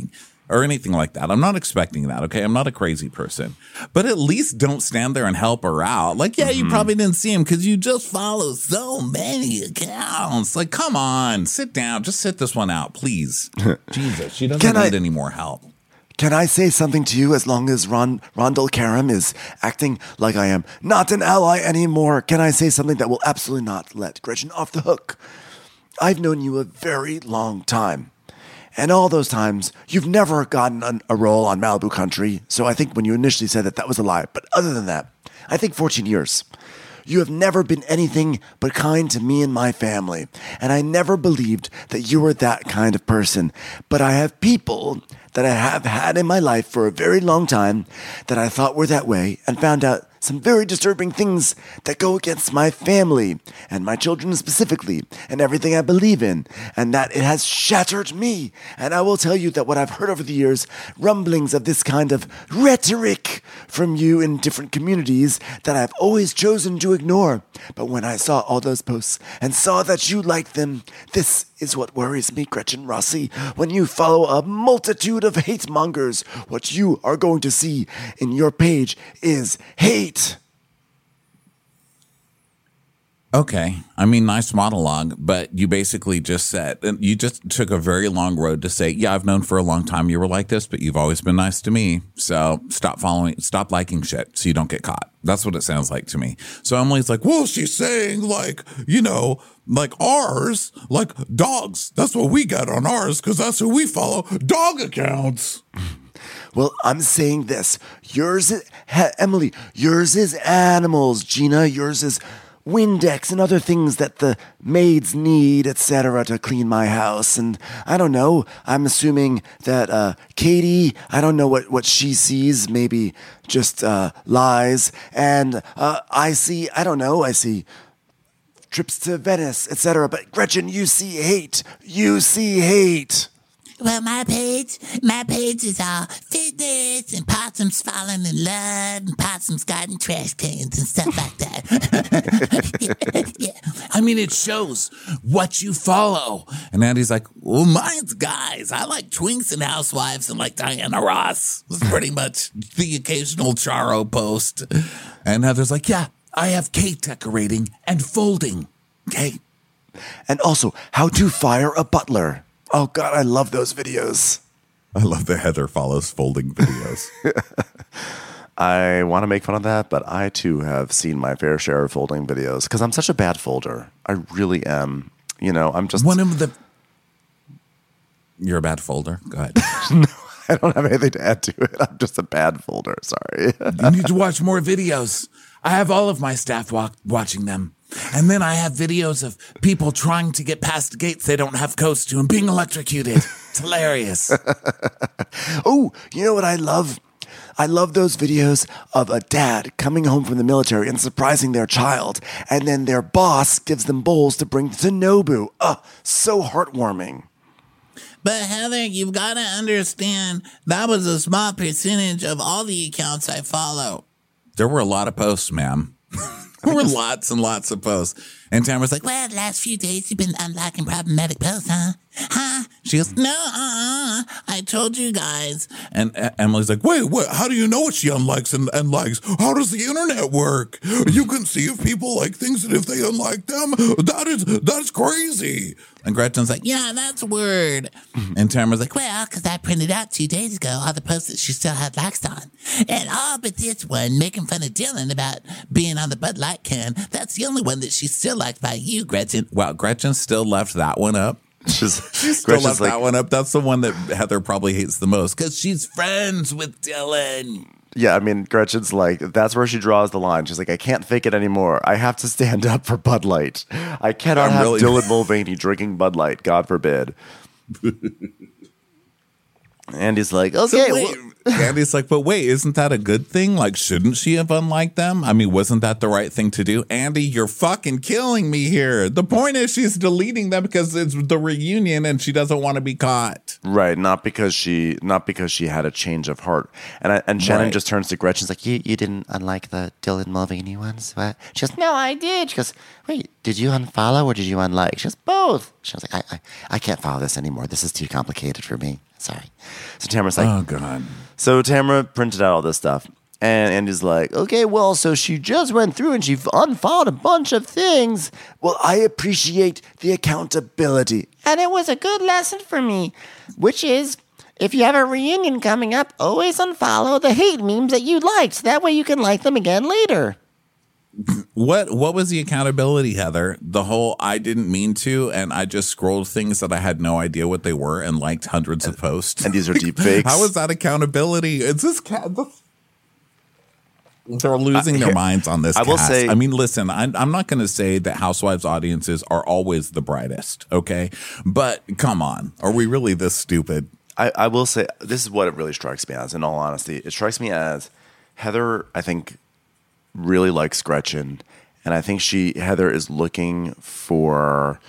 or anything like that. I'm not expecting that, okay? I'm not a crazy person. But at least don't stand there and help her out. Like, yeah, mm-hmm. you probably didn't see him because you just follow so many accounts. Like, come on, sit down. Just sit this one out, please. Jesus, she doesn't Can need I- any more help.
Can I say something to you as long as Ron, Rondell Karam is acting like I am not an ally anymore? Can I say something that will absolutely not let Gretchen off the hook? I've known you a very long time. And all those times, you've never gotten an, a role on Malibu Country. So I think when you initially said that, that was a lie. But other than that, I think fourteen years. You have never been anything but kind to me and my family. And I never believed that you were that kind of person. But I have people that I have had in my life for a very long time that I thought were that way and found out some very disturbing things that go against my family and my children specifically and everything I believe in, and that it has shattered me. And I will tell you that what I've heard over the years, rumblings of this kind of rhetoric from you in different communities that I've always chosen to ignore. But when I saw all those posts and saw that you liked them, this is what worries me, Gretchen Rossi. When you follow a multitude of hate mongers, what you are going to see in your page is hate.
Okay. I mean, nice monologue, but you basically just said, you just took a very long road to say, yeah, I've known for a long time you were like this, but you've always been nice to me. So stop following, stop liking shit so you don't get caught. That's what it sounds like to me. So Emily's like, well, she's saying like, you know, like ours, like dogs. That's what we got on ours because that's who we follow, dog accounts.
Well, I'm saying this. Yours is, ha, Emily, yours is animals. Gina, yours is Windex and other things that the maids need, et cetera, to clean my house. And I don't know. I'm assuming that uh, Katie, I don't know what, what she sees, maybe just uh, lies. And uh, I see, I don't know, I see trips to Venice, et cetera. But Gretchen, you see hate. You see hate.
Well, my page, my page is all fitness and possums falling in love and possums guarding trash cans and stuff like that.
yeah. I mean, it shows what you follow. And Andy's like, well, mine's guys. I like twinks and housewives and like Diana Ross. It's pretty much the occasional Charo post. And Heather's like, yeah, I have cake decorating and folding. Okay.
And also, how to fire a butler. Oh, God, I love those videos.
I love the Heather follows folding videos.
I want to make fun of that, but I, too, have seen my fair share of folding videos because I'm such a bad folder. I really am. You know, I'm just...
One of the... You're a bad folder? Go ahead.
No, I don't have anything to add to it. I'm just a bad folder. Sorry.
You need to watch more videos. I have all of my staff walk, watching them. And then I have videos of people trying to get past gates they don't have codes to and being electrocuted. It's hilarious.
Oh, you know what I love? I love those videos of a dad coming home from the military and surprising their child. And then their boss gives them bowls to bring to Nobu. Oh, so heartwarming.
But Heather, you've got to understand that was a small percentage of all the accounts I follow.
There were a lot of posts, ma'am. There were lots and lots of posts. And Tamara's like,
well, the last few days you've been unlocking problematic posts, huh? Huh?
She goes,
no, uh-uh. I told you guys.
And uh, Emily's like, wait, wait, how do you know what she unlikes and, and likes? How does the internet work? You can see if people like things and if they unlike them. That is, that's crazy. And Gretchen's like,
yeah, that's weird.
And Tamara's like,
well, because I printed out two days ago all the posts that she still had likes on. And all but this one, making fun of Dylan about being on the Bud Light can. That's the only one that she still liked by you, Gretchen.
Wow, Gretchen still left that one up.
She's,
she still left like, that one up. That's the one that Heather probably hates the most because she's friends with Dylan.
Yeah, I mean, Gretchen's like, that's where she draws the line. She's like, I can't fake it anymore. I have to stand up for Bud Light. I cannot I'm have really... Dylan Mulvaney drinking Bud Light. God forbid. And he's like, okay.
So wait, Andy's like, but wait, isn't that a good thing? Like, shouldn't she have unliked them? I mean, wasn't that the right thing to do? Andy, you're fucking killing me here. The point is she's deleting them because it's the reunion and she doesn't want to be caught.
Right, not because she not because she had a change of heart. And I, and Shannon
Right.
just turns to Gretchen. She's like, you, you didn't unlike the Dylan Mulvaney ones? What? She goes, no, I did. She goes, wait, did you unfollow or did you unlike? She goes, both. She was like, I, I, I can't follow this anymore. This is too complicated for me. Sorry. So Tamara's like,
Oh, God.
So Tamara printed out all this stuff. And Andy's like, okay, well, so she just went through and she unfollowed a bunch of things. Well, I appreciate the accountability. And it was a good lesson for me, which is if you have a reunion coming up, always unfollow the hate memes that you liked. That way you can like them again later.
What what was the accountability, Heather? The whole I didn't mean to, and I just scrolled things that I had no idea what they were and liked hundreds of posts.
And these are deep fakes.
How is that accountability? It's this cat. They're losing
Uh,
their
here-
minds on this.
I will
cast.
say-
I mean, listen, I'm, I'm not going to say that Housewives audiences are always the brightest, okay? But come on, are we really this stupid?
I, I will say, this is what it really strikes me as, in all honesty. It strikes me as Heather, I think, really likes Gretchen. And I think she, Heather, is looking for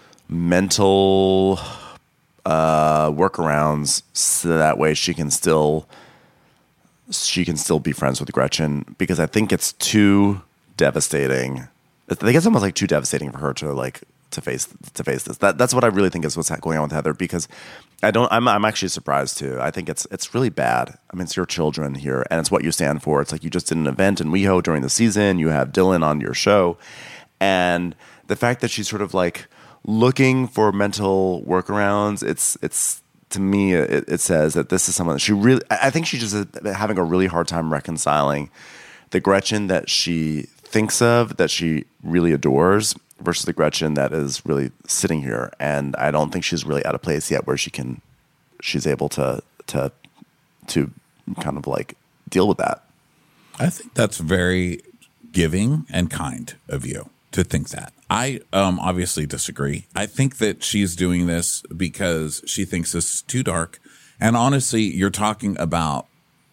mental uh, workarounds so that way she can still she can still be friends with Gretchen, because I think it's too devastating. I think it's almost like too devastating for her to like to face to face this. That that's what I really think is what's going on with Heather, because I don't. I'm I'm actually surprised too. I think it's it's really bad. I mean, it's your children here, and it's what you stand for. It's like you just did an event in WeHo during the season. You have Dylan on your show, and the fact that she's sort of like looking for mental workarounds. It's it's to me it, it says that this is someone that she really. I think she's just having a really hard time reconciling the Gretchen that she thinks of, that she really adores, versus the Gretchen that is really sitting here. And I don't think she's really at a place yet where she can, she's able to, to, to kind of like deal with that.
I think that's very giving and kind of you to think that. I um, obviously disagree. I think that she's doing this because she thinks this is too dark. And honestly, you're talking about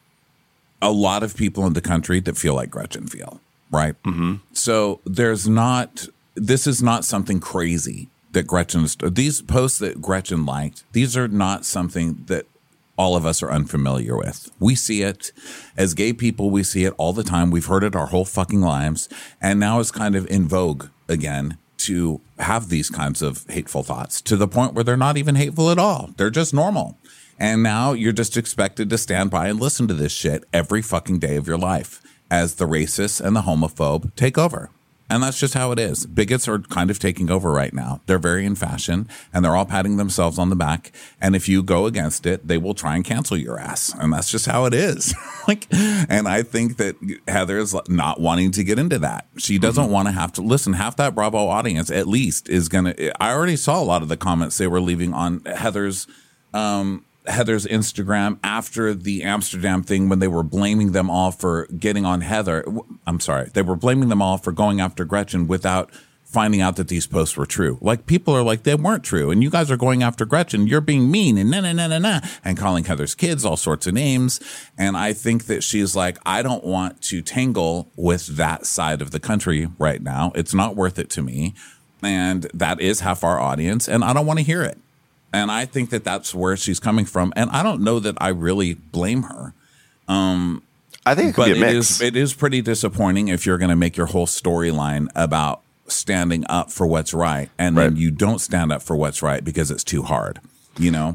a lot of people in the country that feel like Gretchen feel, right? Mm-hmm. So there's not, this is not something crazy that Gretchen's, these posts that Gretchen liked, these are not something that all of us are unfamiliar with. We see it as gay people. We see it all the time. We've heard it our whole fucking lives. And now it's kind of in vogue again to have these kinds of hateful thoughts, to the point where they're not even hateful at all. They're just normal. And now you're just expected to stand by and listen to this shit every fucking day of your life as the racist and the homophobe take over. And that's just how it is. Bigots are kind of taking over right now. They're very in fashion, and they're all patting themselves on the back. And if you go against it, they will try and cancel your ass. And that's just how it is. Like, and I think that Heather is not wanting to get into that. She doesn't mm-hmm. want to have to listen. Half that Bravo audience, at least, is going to. I already saw a lot of the comments they were leaving on Heather's. Um, Heather's Instagram after the Amsterdam thing, when they were blaming them all for getting on Heather. I'm sorry. They were blaming them all for going after Gretchen without finding out that these posts were true. Like, people are like, they weren't true. And you guys are going after Gretchen. You're being mean and na na na na na, and calling Heather's kids all sorts of names. And I think that she's like, I don't want to tangle with that side of the country right now. It's not worth it to me. And that is half our audience. And I don't want to hear it. And I think that that's where she's coming from. And I don't know that I really blame her. Um,
I think it could
but
be a mix.
It is, it is pretty disappointing if you're going to make your whole storyline about standing up for what's right. And
right.
then you don't stand up for what's right because it's too hard, you know?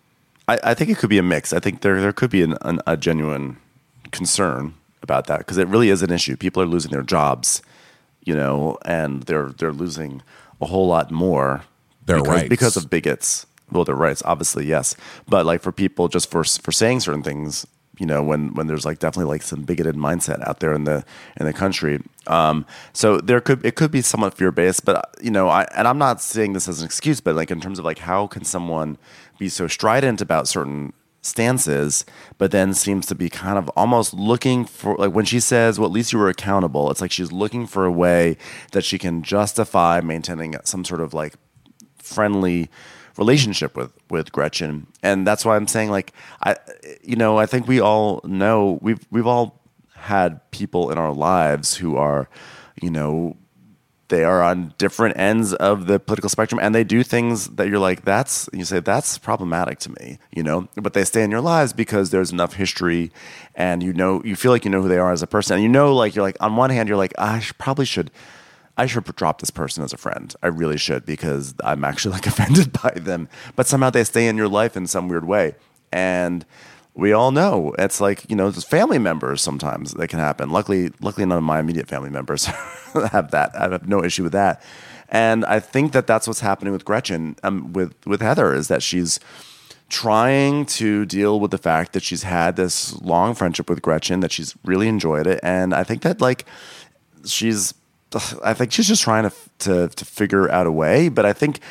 I, I think it could be a mix. I think there there could be an, an, a genuine concern about that, because it really is an issue. People are losing their jobs, you know, and they're they're losing a whole lot more
Their
because,
rights.
because of bigots. Well, their rights, obviously, yes. But like for people just for for saying certain things, you know, when, when there's like definitely like some bigoted mindset out there in the in the country. Um, so there could it could be somewhat fear based, but you know, I and I'm not saying this as an excuse, but like in terms of like how can someone be so strident about certain stances, but then seems to be kind of almost looking for, like when she says, well, at least you were accountable, it's like she's looking for a way that she can justify maintaining some sort of like friendly relationship with, with Gretchen. And that's why I'm saying, like, I, you know, I think we all know, we've, we've all had people in our lives who are, you know, they are on different ends of the political spectrum, and they do things that you're like, that's, you say, that's problematic to me, you know, but they stay in your lives because there's enough history, and you know, you feel like you know who they are as a person. And you know, like, you're like, on one hand, you're like, I should, probably should, I should drop this person as a friend. I really should, because I'm actually like offended by them. But somehow they stay in your life in some weird way. And we all know it's like, you know, just family members sometimes that can happen. Luckily, luckily none of my immediate family members have that. I have no issue with that. And I think that that's what's happening with Gretchen, um, with, with Heather, is that she's trying to deal with the fact that she's had this long friendship with Gretchen, that she's really enjoyed it. And I think that, like, she's, I think she's just trying to, to to figure out a way. But I think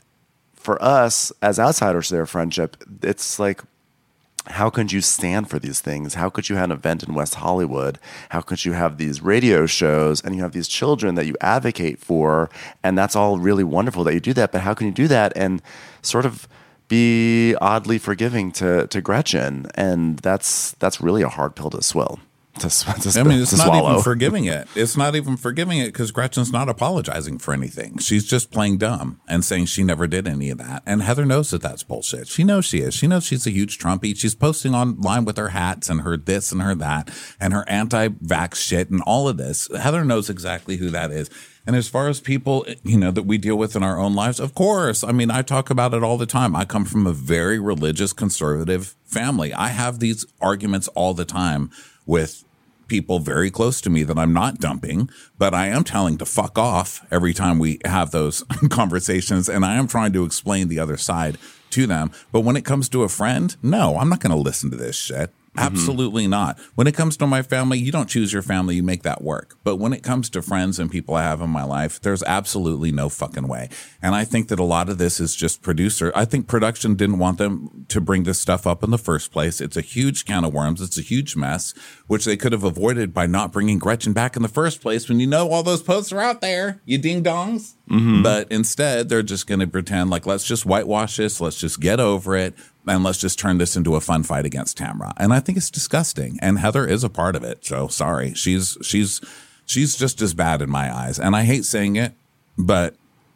for us as outsiders to their friendship, it's like, how could you stand for these things? How could you have an event in West Hollywood? How could you have these radio shows and you have these children that you advocate for? And that's all really wonderful that you do that. But how can you do that and sort of be oddly forgiving to to Gretchen? And that's that's really a hard pill to swallow. To, to,
I mean, it's
to
not
swallow.
even forgiving it. It's not even forgiving it because Gretchen's not apologizing for anything. She's just playing dumb and saying she never did any of that. And Heather knows that that's bullshit. She knows she is. She knows she's a huge Trumpy. She's posting online with her hats and her this and her that and her anti-vax shit and all of this. Heather knows exactly who that is. And as far as people, you know, that we deal with in our own lives, of course. I mean, I talk about it all the time. I come from a very religious, conservative family. I have these arguments all the time with people very close to me that I'm not dumping, but I am telling to fuck off every time we have those conversations. And I am trying to explain the other side to them. But when it comes to a friend, no, I'm not going to listen to this shit. Absolutely mm-hmm. not. When it comes to my family, you don't choose your family, you make that work. But when it comes to friends and people I have in my life, there's absolutely no fucking way. And I think that a lot of this is just producer. I think production didn't want them to bring this stuff up in the first place. It's a huge can of worms. It's a huge mess, which they could have avoided by not bringing Gretchen back in the first place when you know all those posts are out there, you ding dongs. Mm-hmm. But instead, they're just going to pretend like, let's just whitewash this. Let's just get over it. And let's just turn this into a fun fight against Tamra. And I think it's disgusting. And Heather is a part of it. So sorry. She's she's she's just as bad in my eyes. And I hate saying it, but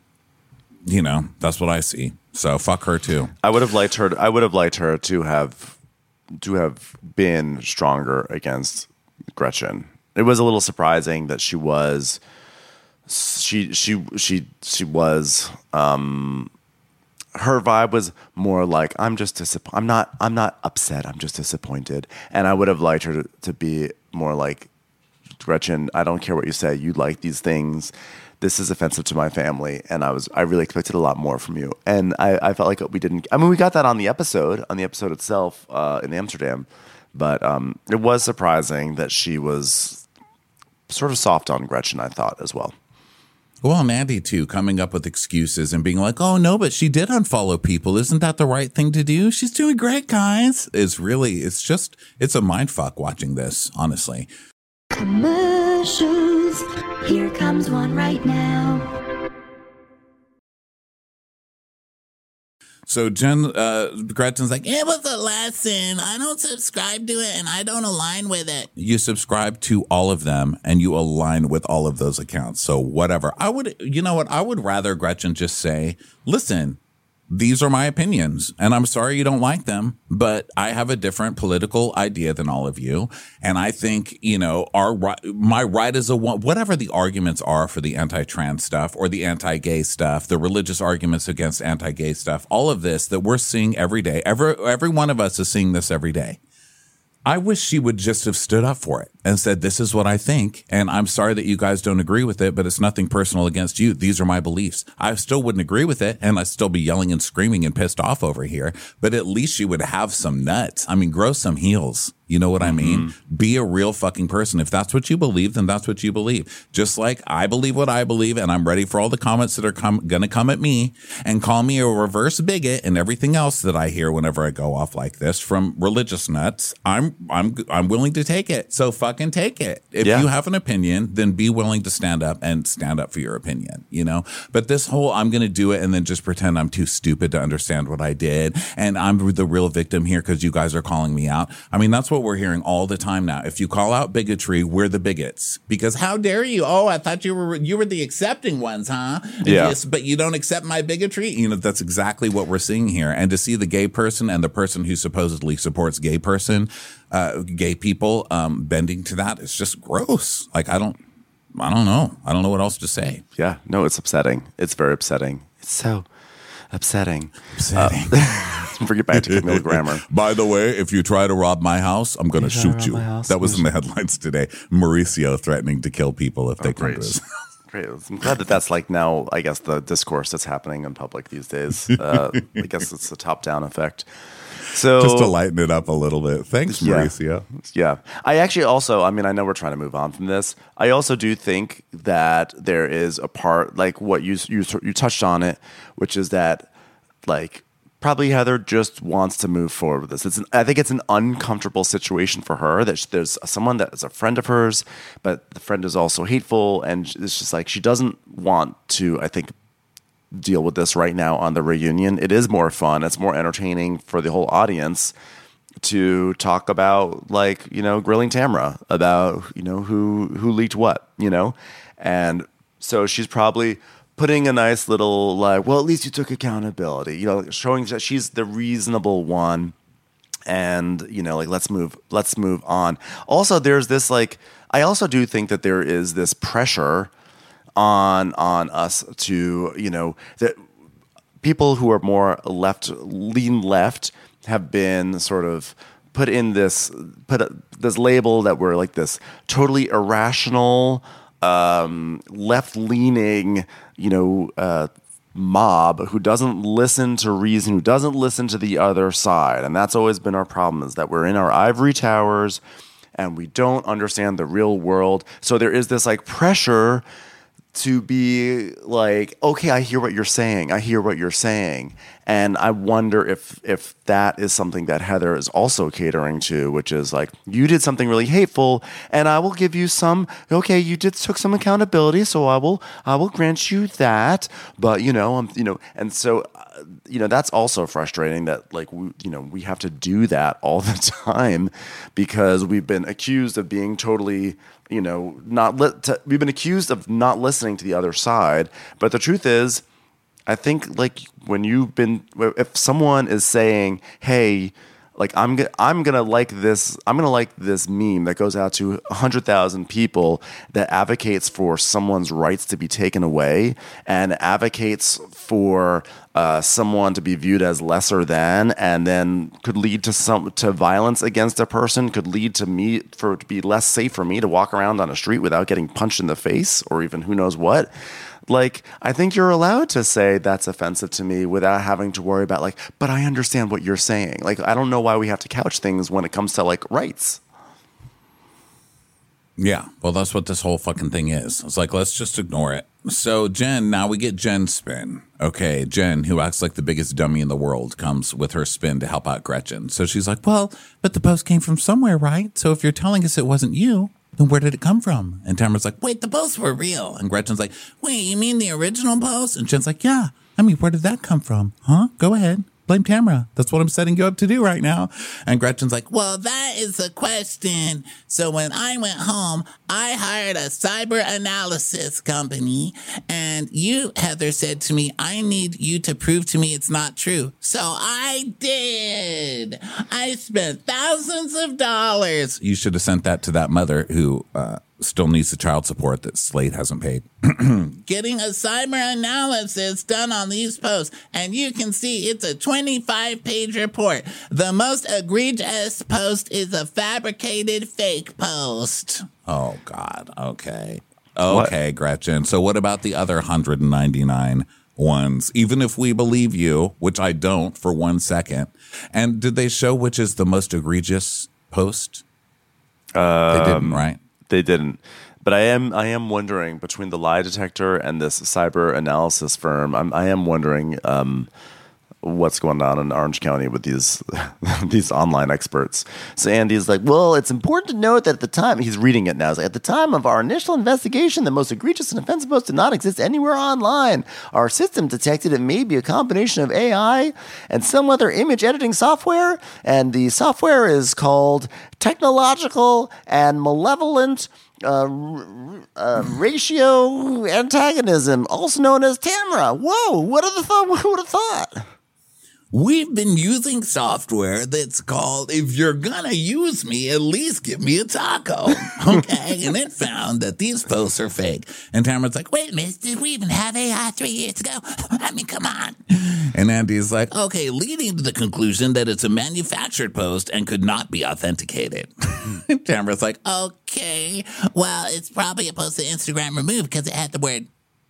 you know, that's what I see. So fuck her too.
I would have liked her I would have liked her to have to have been stronger against Gretchen. It was a little surprising that she was she she she she was um her vibe was more like, I'm just disappointed. I'm not, I'm not upset. I'm just disappointed. And I would have liked her to, to be more like, Gretchen, I don't care what you say. You like these things. This is offensive to my family. And I was, I really expected a lot more from you. And I, I felt like we didn't, I mean, we got that on the episode, on the episode itself uh, in Amsterdam. But um, it was surprising that she was sort of soft on Gretchen, I thought, as well.
Well, Mandy, too, coming up with excuses and being like, oh, no, but she did unfollow people. Isn't that the right thing to do? She's doing great, guys. It's really, it's just, it's a mind fuck watching this, honestly.
Commercials. Here comes one right now.
So Jen, uh, Gretchen's like,
It was a lesson. I don't subscribe to it and I don't align with it.
You subscribe to all of them and you align with all of those accounts. So whatever. I would, you know what? I would rather Gretchen just say, listen, these are my opinions and I'm sorry you don't like them, but I have a different political idea than all of you. And I think, you know, our my right is a one, whatever the arguments are for the anti-trans stuff or the anti-gay stuff, the religious arguments against anti-gay stuff, all of this that we're seeing every day. Every, every one of us is seeing this every day. I wish she would just have stood up for it and said, this is what I think. And I'm sorry that you guys don't agree with it, but it's nothing personal against you. These are my beliefs. I still wouldn't agree with it. And I'd still be yelling and screaming and pissed off over here. But at least she would have some nuts. I mean, grow some heels. You know what I mean? Be a real fucking person. If that's what you believe, then that's what you believe. Just like I believe what I believe, and I'm ready for all the comments that are com- going to come at me and call me a reverse bigot and everything else that I hear whenever I go off like this from religious nuts. I'm I'm I'm willing to take it. So fucking take it. If
Yeah.
you have an opinion, then be willing to stand up and stand up for your opinion, you know? But this whole I'm going to do it and then just pretend I'm too stupid to understand what I did and I'm the real victim here because you guys are calling me out. I mean, that's what we're hearing all the time now. If you call out bigotry, we're the bigots. Because how dare you? Oh, I thought you were you were the accepting ones, huh?
Yeah.
Yes, but you don't accept my bigotry? You know, that's exactly what we're seeing here. And to see the gay person and the person who supposedly supports gay person, uh, gay people um, bending to that is just gross. Like, I don't, I don't know. I don't know what else to say.
Yeah, no, it's upsetting. It's very upsetting. It's so upsetting.
Upsetting.
Uh, bring it back to Camille Grammer.
By the way, if you try to rob my house, I'm going to
You try to
shoot
rob
you.
my house,
That was
I'm
in the headlines today. Mauricio threatening to kill people if they come to
great.
his
Great. I'm glad that that's like now, I guess, the discourse that's happening in public these days. Uh, I guess it's the top-down effect. So
just to lighten it up a little bit. Thanks,
Yeah.
Mauricio.
Yeah. I actually also, I mean, I know we're trying to move on from this. I also do think that there is a part, like what you you you touched on it, which is that, like, probably Heather just wants to move forward with this. It's an, I think it's an uncomfortable situation for her that sh- there's someone that is a friend of hers, but the friend is also hateful, and it's just like she doesn't want to, I think, deal with this right now on the reunion. It is more fun. It's more entertaining for the whole audience to talk about, like, you know, grilling Tamra about, you know, who who leaked what, you know, and so she's probably putting a nice little, like, well, at least you took accountability, you know, showing that she's the reasonable one, and, you know, like, let's move let's move on. Also, there's this, like, I also do think that there is this pressure on on us to, you know, that people who are more left, lean left, have been sort of put in this put a, this label that we're like this totally irrational, um, left leaning, you know, uh, mob who doesn't listen to reason, who doesn't listen to the other side, and that's always been our problem, is that we're in our ivory towers and we don't understand the real world. So there is this, like, pressure to be like, okay, I hear what you're saying. I hear what you're saying. And I wonder if if that is something that Heather is also catering to, which is like, you did something really hateful, and I will give you some, okay, you did took some accountability, so I will I will grant you that. But, you know, I'm, you know, and so, uh, you know, that's also frustrating that, like, we, you know, we have to do that all the time because we've been accused of being totally, you know, not li- to, we've been accused of not listening to the other side. But the truth is, I think, like, when you've been, if someone is saying, hey, like, I'm gonna, I'm gonna like this, I'm gonna like this meme that goes out to a hundred thousand people that advocates for someone's rights to be taken away and advocates for uh, someone to be viewed as lesser than, and then could lead to some to violence against a person, could lead to me for it to be less safe for me to walk around on a street without getting punched in the face or even who knows what. Like, I think you're allowed to say that's offensive to me without having to worry about, like, but I understand what you're saying. Like, I don't know why we have to couch things when it comes to, like, rights.
Yeah, well, that's what this whole fucking thing is. It's like, let's just ignore it. So Jen, now we get Jen's spin. Okay, Jen, who acts like the biggest dummy in the world, comes with her spin to help out Gretchen. So she's like, well, but the post came from somewhere, right? So if you're telling us it wasn't you, then where did it come from? And Tamara's like, wait, the posts were real. And Gretchen's like, wait, you mean the original post? And Jen's like, yeah. I mean, where did that come from? Huh? Go ahead. Blame Tamara. That's what I'm setting you up to do right now. And Gretchen's like, well, that is the question. So when I went home, I hired a cyber analysis company. And you, Heather, said to me, I need you to prove to me it's not true. So I did. I spent thousands of dollars. You should have sent that to that mother who uh, still needs the child support that Slate hasn't paid. Getting a cyber analysis done on these posts, and you can see it's a twenty-five page report. The most egregious post is a fabricated fake post. Oh, God. Okay. Okay, what? Gretchen. So what about the other one hundred ninety-nine ones? Even if we believe you, which I don't for one second. And did they show which is the most egregious post?
Um,
they didn't, right?
They didn't. But I am I am wondering, between the lie detector and this cyber analysis firm, I'm, I am wondering um, what's going on in Orange County with these these online experts. So Andy's like, well, it's important to note that at the time, he's reading it now, he's like, at the time of our initial investigation, the most egregious and offensive post did not exist anywhere online. Our system detected it may be a combination of A I and some other image editing software, and the software is called Technological and Malevolent Uh, uh, ratio antagonism, also known as Tamra. Whoa! What are the thought? Who would have thought?
We've been using software that's called, if you're gonna use me, at least give me a taco. Okay? And it found that these posts are fake.
And Tamara's like,
Wait a minute, did we even have A I three years ago? I mean, come on.
and Andy's like,
Okay, leading to the conclusion that it's a manufactured post and could not be authenticated.
Tamara's like,
Okay, well, it's probably a post that Instagram removed because it had the word,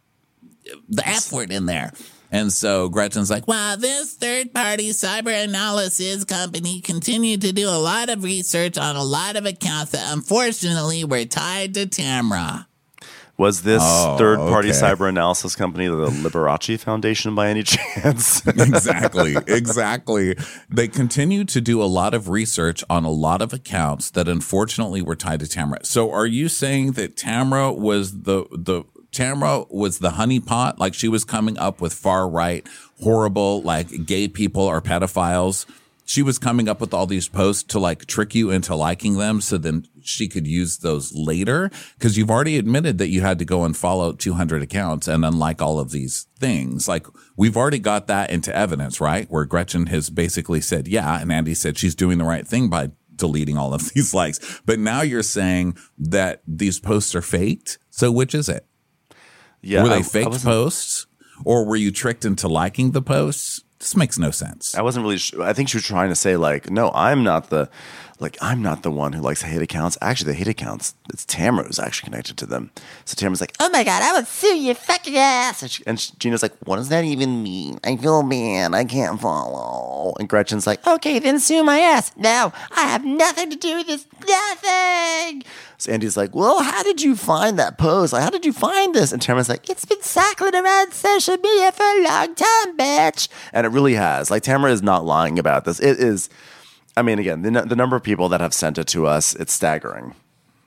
the F word in there.
and so Gretchen's like,
Well, this third-party cyber analysis company continued to do a lot of research on a lot of accounts that unfortunately were tied to Tamra.
Was this
Oh,
third-party
okay.
cyber analysis company the Liberace Foundation by any chance?
exactly, exactly. They continue to do a lot of research on a lot of accounts that unfortunately were tied to Tamra. So are you saying that Tamra was the the Tamra was the honeypot? Like she was coming up with far right, horrible, like gay people or pedophiles. She was coming up with all these posts to like trick you into liking them so then she could use those later. Because you've already admitted that you had to go and follow two hundred accounts and unlike all of these things. Like we've already got that into evidence, right? Where Gretchen has basically said, yeah. And Andy said she's doing the right thing by deleting all of these likes. But now you're saying that these posts are faked. So which is it?
Yeah,
were they
I- I
faked
wasn't-
posts or were you tricked into liking the posts? This makes no sense.
I wasn't really sure. I think she was trying to say, like, no, I'm not the, like, I'm not the one who likes hate accounts. Actually, the hate accounts, it's Tamara who's actually connected to them. So Tamara's like, oh my God, I would sue you, fucking ass. And, she, and she, Gina's like, what does that even mean? I feel bad. I can't follow. And Gretchen's like, okay, then sue my ass. No, I have nothing to do with this. Nothing. So Andy's like, well, how did you find that post? Like, how did you find this? And Tamara's like, it's been cycling around social media for a long time, bitch. And it really has. Like, Tamara is not lying about this. It is, I mean, again, the, the number of people that have sent it to us, it's staggering.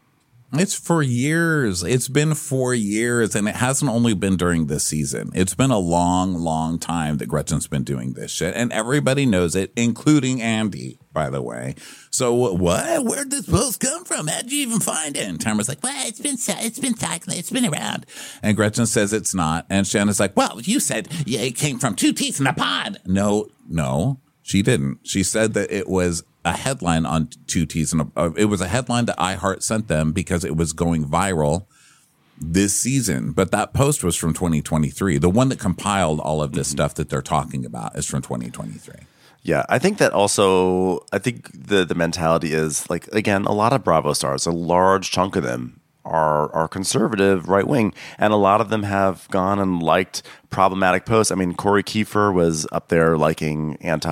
It's for years. It's been for years, and it hasn't only been during this season. It's been a long, long time that Gretchen's been doing this shit, and everybody knows it, including Andy, by the way. So what? Where'd this post come from? How'd you even find it? And Tamara's like,
Well, it's been it's been cycling, it's been around.
and Gretchen says it's not, and Shannon's like, well,
You said yeah, it came from two teeth in a pod.
no, no, she didn't. She said that it was a headline on Two T's and a, uh, it was a headline that iHeart sent them because it was going viral this season. But that post was from twenty twenty-three. The one that compiled all of this stuff that they're talking about is from twenty twenty-three.
Yeah, I think that also, I think the, the mentality is, like, again, a lot of Bravo stars, a large chunk of them are are conservative, right wing, and a lot of them have gone and liked problematic posts. I mean, Corey Kiefer was up there liking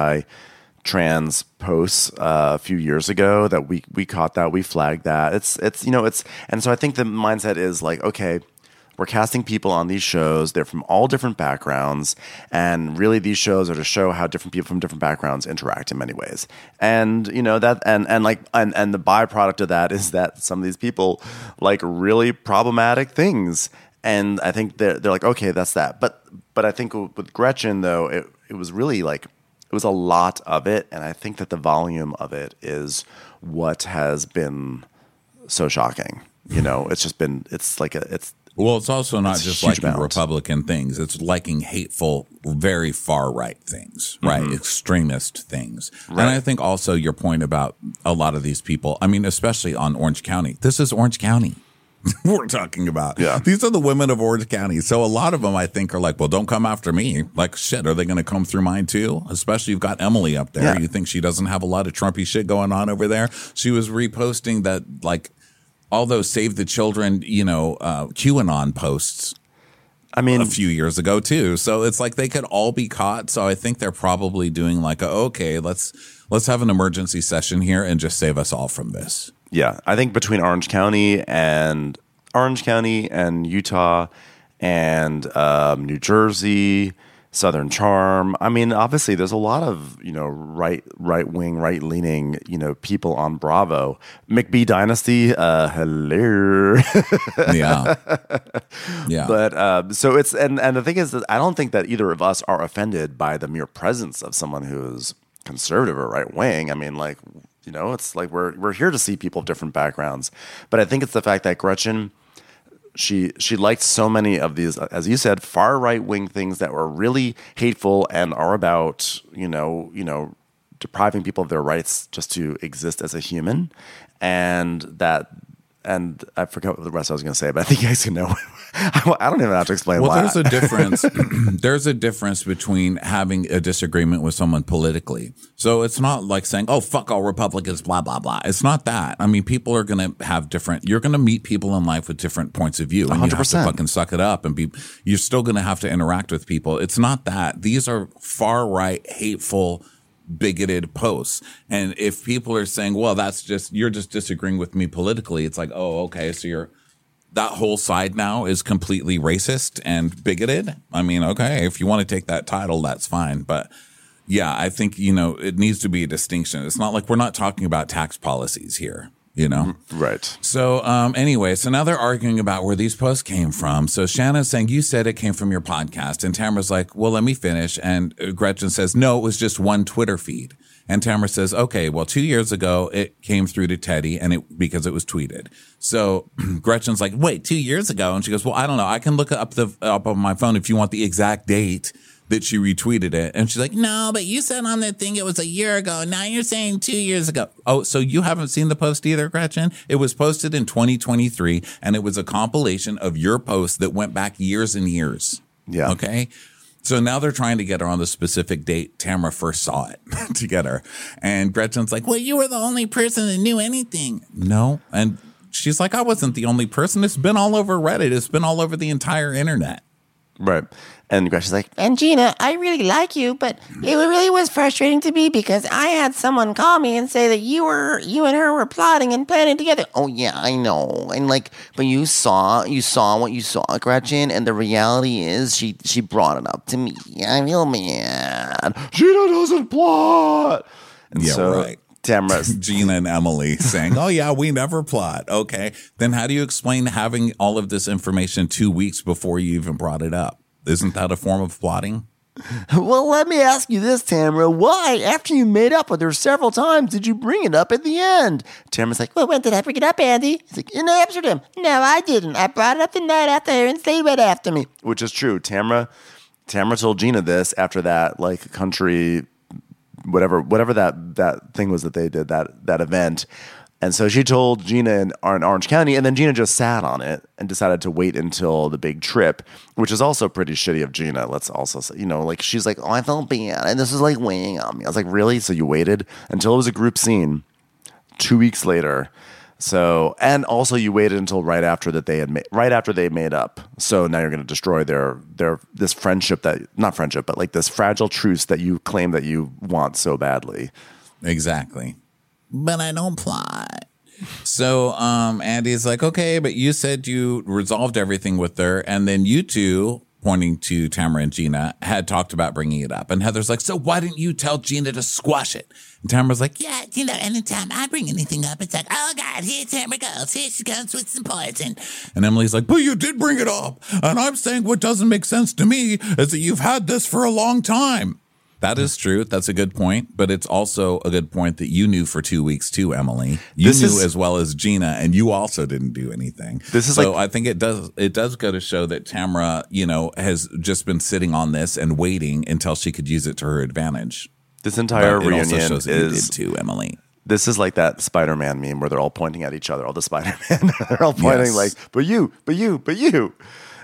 anti-trans posts uh, a few years ago. That we we caught that, we flagged that. It's it's you know it's and so I think the mindset is like, okay, we're casting people on these shows. They're from all different backgrounds. And really these shows are to show how different people from different backgrounds interact in many ways. And, you know, that, and, and like, and, and the byproduct of that is that some of these people like really problematic things. And I think they're, they're like, okay, that's that. But, but I think with Gretchen though, it, it was really like, it was a lot of it. And I think that the volume of it is what has been so shocking. You know, it's just been, it's like a, it's,
Well, it's also not
It's a
just
huge
liking
amount.
Republican things. It's liking hateful, very far right things, right?
Mm-hmm.
Extremist things.
Right.
And I think also your point about a lot of these people, I mean, especially on Orange County. This is Orange County we're talking about.
Yeah.
These are the women of Orange County. So a lot of them, I think, are like, well, don't come after me. Like, shit, are they going to come through mine too? Especially you've got Emily up there.
Yeah.
You think she doesn't have a lot of Trumpy shit going on over there? She was reposting that, like, all those Save the Children, you know, uh, QAnon posts.
I mean,
a few years ago too. So it's like they could all be caught. So I think they're probably doing like, a, okay, let's let's have an emergency session here and just save us all from this.
Yeah, I think between Orange County and Orange County and Utah and um, New Jersey, Southern Charm. I mean, obviously, there's a lot of you know right, right wing, right leaning you know people on Bravo. McBee Dynasty, uh, hello.
Yeah, yeah.
But uh, so it's and and the thing is that I don't think that either of us are offended by the mere presence of someone who's conservative or right wing. I mean, like you know, it's like we're we're here to see people of different backgrounds. But I think it's the fact that Gretchen. She she liked so many of these, as you said, far right wing things that were really hateful and are about you know you know depriving people of their rights just to exist as a human, and that and I forgot what the rest I was going to say, but I think you guys can know. I don't even have to explain
well,
why.
Well, there's a difference. There's a difference between having a disagreement with someone politically. So it's not like saying, oh, fuck all Republicans, blah, blah, blah. It's not that. I mean, people are going to have different, you're going to meet people in life with different points of view. And
one hundred percent.
you have to fucking suck it up and be, you're still going to have to interact with people. It's not that. These are far right, hateful, bigoted posts. And if people are saying, well, that's just, you're just disagreeing with me politically, it's like, oh, okay, so you're, that whole side now is completely racist and bigoted. I mean, okay, if you want to take that title, that's fine. But yeah, I think, you know, it needs to be a distinction. It's not like we're not talking about tax policies here, you know?
Right.
So um, anyway, so now they're arguing about where these posts came from. So Shannon's saying, you said it came from your podcast. And Tamara's like, well, let me finish. And Gretchen says, no, it was just one Twitter feed. And Tamara says, okay, well, two years ago, it came through to Teddy and it because it was tweeted. So Gretchen's like, wait, two years ago? And she goes, well, I don't know. I can look up the up on my phone if you want the exact date that she retweeted it. And she's like, no, but you said on the thing it was a year ago. Now you're saying two years ago. Oh, so you haven't seen the post either, Gretchen? It was posted in twenty twenty-three, and it was a compilation of your posts that went back years and years.
Yeah.
Okay? So now they're trying to get her on the specific date Tamara first saw it to get her. And Gretchen's like, well, you were the only person that knew anything. No. And she's like, I wasn't the only person. It's been all over Reddit. It's been all over the entire internet.
Right. And Gretchen's like,
and Gina, I really like you, but it really was frustrating to me because I had someone call me and say that you were, you and her were plotting and planning together.
Oh yeah, I know. And like, but you saw, you saw what you saw, Gretchen. And the reality is, she she brought it up to me. I feel mad.
Gina doesn't plot. And
Yeah,
so
right.
Tamara,
Gina and Emily saying, oh, yeah, we never plot. Okay. Then how do you explain having all of this information two weeks before you even brought it up? Isn't that a form of plotting?
Well, let me ask you this, Tamara. Why, after you made up with her several times, did you bring it up at the end?
Tamara's like,
Well, when did I bring it up, Andy?
He's like, in Amsterdam.
No, I didn't. I brought it up the night after her and stayed right after me.
which is true. Tamara, Tamara told Gina this after that, like country, whatever, whatever that that thing was that they did that that event. And so she told Gina in, in Orange County, and then Gina just sat on it and decided to wait until the big trip, which is also pretty shitty of Gina. Let's also say, you know, like she's like, oh, I felt bad, and this is like weighing on me. I was like, really? So you waited until it was a group scene two weeks later. So, and also you waited until right after that they had made, right after they made up. So now you're going to destroy their, their, this friendship that, not friendship, but like this fragile truce that you claim that you want so badly.
Exactly. But I don't plot. So um, Andy's like, okay, but you said you resolved everything with her. And then you two, pointing to Tamara and Gina, had talked about bringing it up. And Heather's like, so why didn't you tell Gina to squash it? And Tamara's like, yeah.
Yeah, you know, anytime I bring anything up, it's like, oh, God, here Tamara goes. Here she comes with some poison.
And Emily's like, but you did bring it up. And I'm saying what doesn't make sense to me is that you've had this for a long time. That is true. That's a good point. But it's also a good point that you knew for two weeks too, Emily. You
This
knew
is-
as well as Gina, and you also didn't do anything.
This is
so
like-
I think it does it does go to show that Tamara, you know, has just been sitting on this and waiting until she could use it to her advantage.
This entire
But it also
reunion
shows that you
is
did too, Emily.
This is like that Spider-Man meme where they're all pointing at each other, all the Spider-Man. They're all pointing
Yes.
like, but you, but you, but you.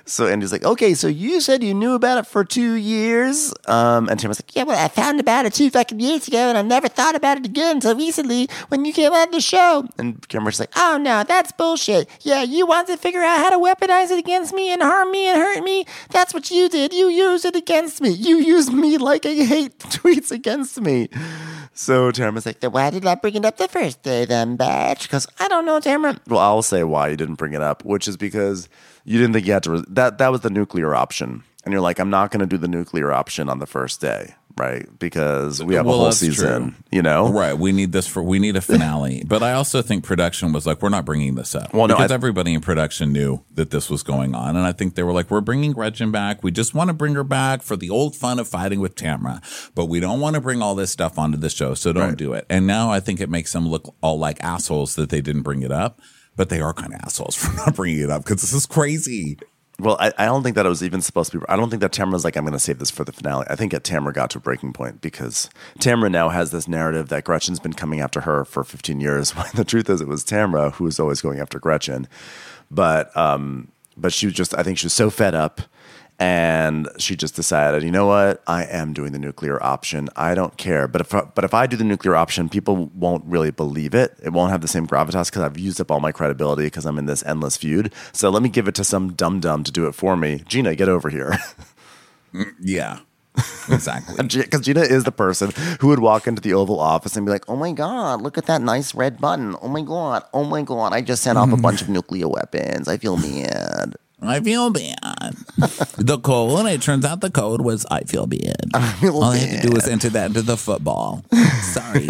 So Andy's like, okay, so you said you knew about it for two years. Um, and Tamara's like,
Yeah, well, I found about it two fucking years ago, and I never thought about it again until recently when you came on the show.
and Cameron's like,
Oh, no, that's bullshit. Yeah, you want to figure out how to weaponize it against me and harm me and hurt me? That's what you did. You used it against me. You used me like a hate tweets against me.
so Tamara's like,
Then why did I bring it up the first day then, bitch? Because I don't know, Tamara.
well, I'll say why you didn't bring it up, which is because you didn't think you had to. Re- that that was the nuclear option, and you're like, I'm not going to do the nuclear option on the first day, right? Because we have
Well,
a whole
that's
season,
true.
you know.
Right. We need this for, we need a finale. But I also think production was like, we're not bringing this up.
Well, no,
because
I-
everybody in production knew that this was going on. And I think they were like, we're bringing Gretchen back. We just want to bring her back for the old fun of fighting with Tamara. But we don't want to bring all this stuff onto the show. So don't
Right.
do it. And now I think it makes them look all like assholes that they didn't bring it up. But they are kind of assholes for not bringing it up because this is crazy.
Well, I, I don't think that it was even supposed to be. I don't think that Tamara's like, I'm going to save this for the finale. I think that Tamara got to a breaking point because Tamara now has this narrative that Gretchen's been coming after her for fifteen years. When the truth is, it was Tamara who was always going after Gretchen. But um, but she was just, I think she was so fed up. And she just decided, you know what? I am doing the nuclear option. I don't care. But if I, but if I do the nuclear option, people won't really believe it. It won't have the same gravitas because I've used up all my credibility because I'm in this endless feud. So let me give it to some dum dum to do it for me. Gina, get over here.
Yeah. Exactly.
Because Gina is the person who would walk into the Oval Office and be like, oh my God, look at that nice red button. Oh my God. Oh my God. I just sent off a bunch of nuclear weapons. I feel mad.
I feel bad. The code, it turns out the code was I feel bad.
I feel
All I had to do was
bad.
enter that into the football. Sorry.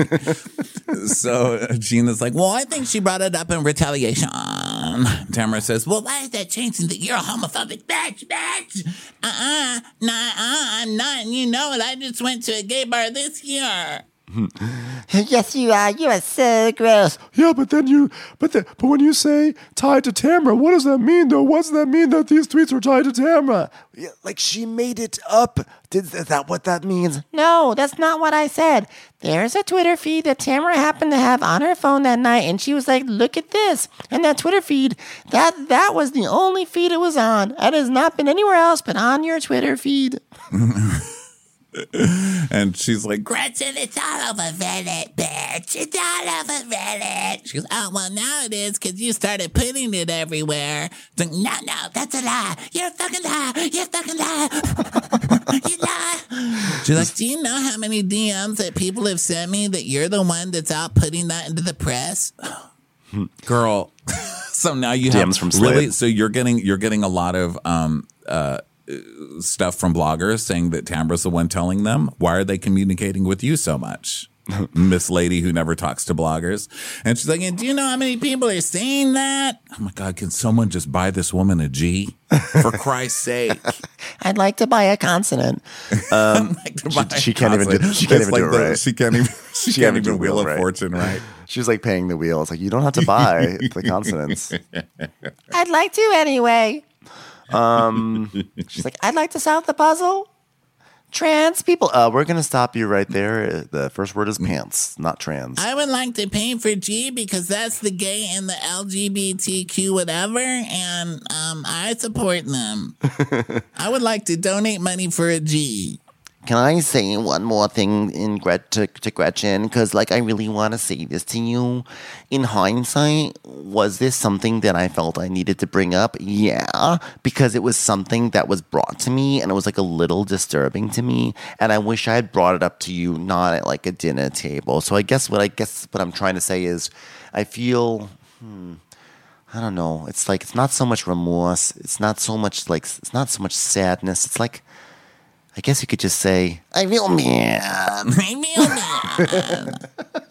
So Gina's like,
Well, I think she brought it up in retaliation. Tamara says, Well, why is that changing that you're a homophobic bitch, bitch? Uh-uh. Nah, uh, I'm not. And you know it. I just went to a gay bar this year.
Yes, you are. You are so gross.
Yeah, but then you, but the, but when you say tied to Tamara, what does that mean though? What does that mean that these tweets were tied to Tamara? Yeah, like she made it up. Did, is that what that means?
No, that's not what I said. There's a Twitter feed that Tamara happened to have on her phone that night, and she was like, look at this. And that Twitter feed, that that was the only feed it was on. It has not been anywhere else but on your Twitter feed.
and she's like,
Gretchen, it's all over Reddit, bitch. It's all over Reddit. She goes, oh, well, now it is because you started putting it everywhere. It's like, no, no, that's a lie. You're a fucking lie. You're a fucking lie. You lie. She's like, do you know how many D Ms that people have sent me that you're the one that's out putting that into the press?
girl. So now you
D
have
Ms from Slade.
really. So you're getting you're getting a lot of um uh stuff from bloggers saying that Tamara's the one telling them. Why are they communicating with you so much, Miss Lady who never talks to bloggers? And she's like, and do you know how many people are saying that? Oh my God, can someone just buy this woman a G? For Christ's sake.
I'd like to buy a consonant.
Um, she, she can't even do. She can't
It's
even
like
do it
the-
right.
She can't even. She,
She
can't
can't
even
do
wheel
wheel
of
right.
fortune right.
She's like paying the wheel. It's like you don't have to buy the consonants.
I'd like to anyway.
Um,
She's like, I'd like to solve the puzzle. Trans people.
uh, we're gonna stop you right there. The first word is pants, not trans.
I would like to pay for G because that's the gay and the L G B T Q whatever, and um, I support them. I would like to donate money for a G.
Can I say one more thing in Gret- to, to Gretchen? Because, like, I really want to say this to you. In hindsight, was this something that I felt I needed to bring up? Yeah, because it was something that was brought to me, and it was, like, a little disturbing to me. And I wish I had brought it up to you, not at, like, a dinner table. So I guess what I guess what I'm trying to say is I feel... Hmm, I don't know. It's like, it's not so much remorse. It's not so much, like, it's not so much sadness. It's like... I guess you could just say, I feel mad.
I feel bad.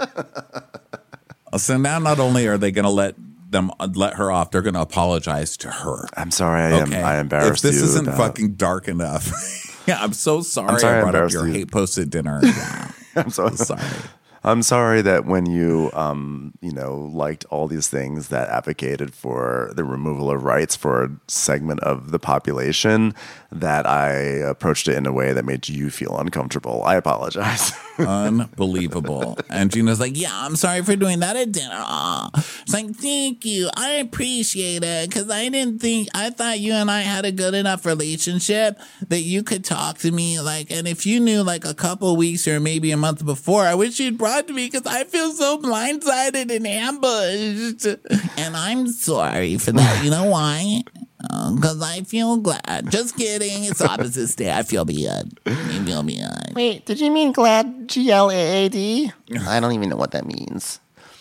So now, not only are they going to let them let her off, they're going to apologize to her.
I'm sorry. I am.
Okay.
I embarrassed
If this
you.
isn't
about-
fucking dark enough, yeah, I'm so sorry.
I'm sorry I
I brought up
embarrassed
your
you.
hate posted dinner. Yeah,
I'm so
sorry.
I'm sorry that when you, um, you know, liked all these things that advocated for the removal of rights for a segment of the population, that I approached it in a way that made you feel uncomfortable. I apologize.
Unbelievable.
And Gina's like, yeah, I'm sorry for doing that at dinner. Aw. It's like, thank you. I appreciate it. Because I didn't think, I thought you and I had a good enough relationship that you could talk to me. Like, and if you knew like a couple weeks or maybe a month before, I wish you'd brought to me because I feel so blindsided and ambushed. And I'm sorry for that. You know why? Because uh, I feel glad. Just kidding. It's opposite day. I feel bad. I feel bad.
Wait, did you mean glad? G L A A D? I don't even know what that means.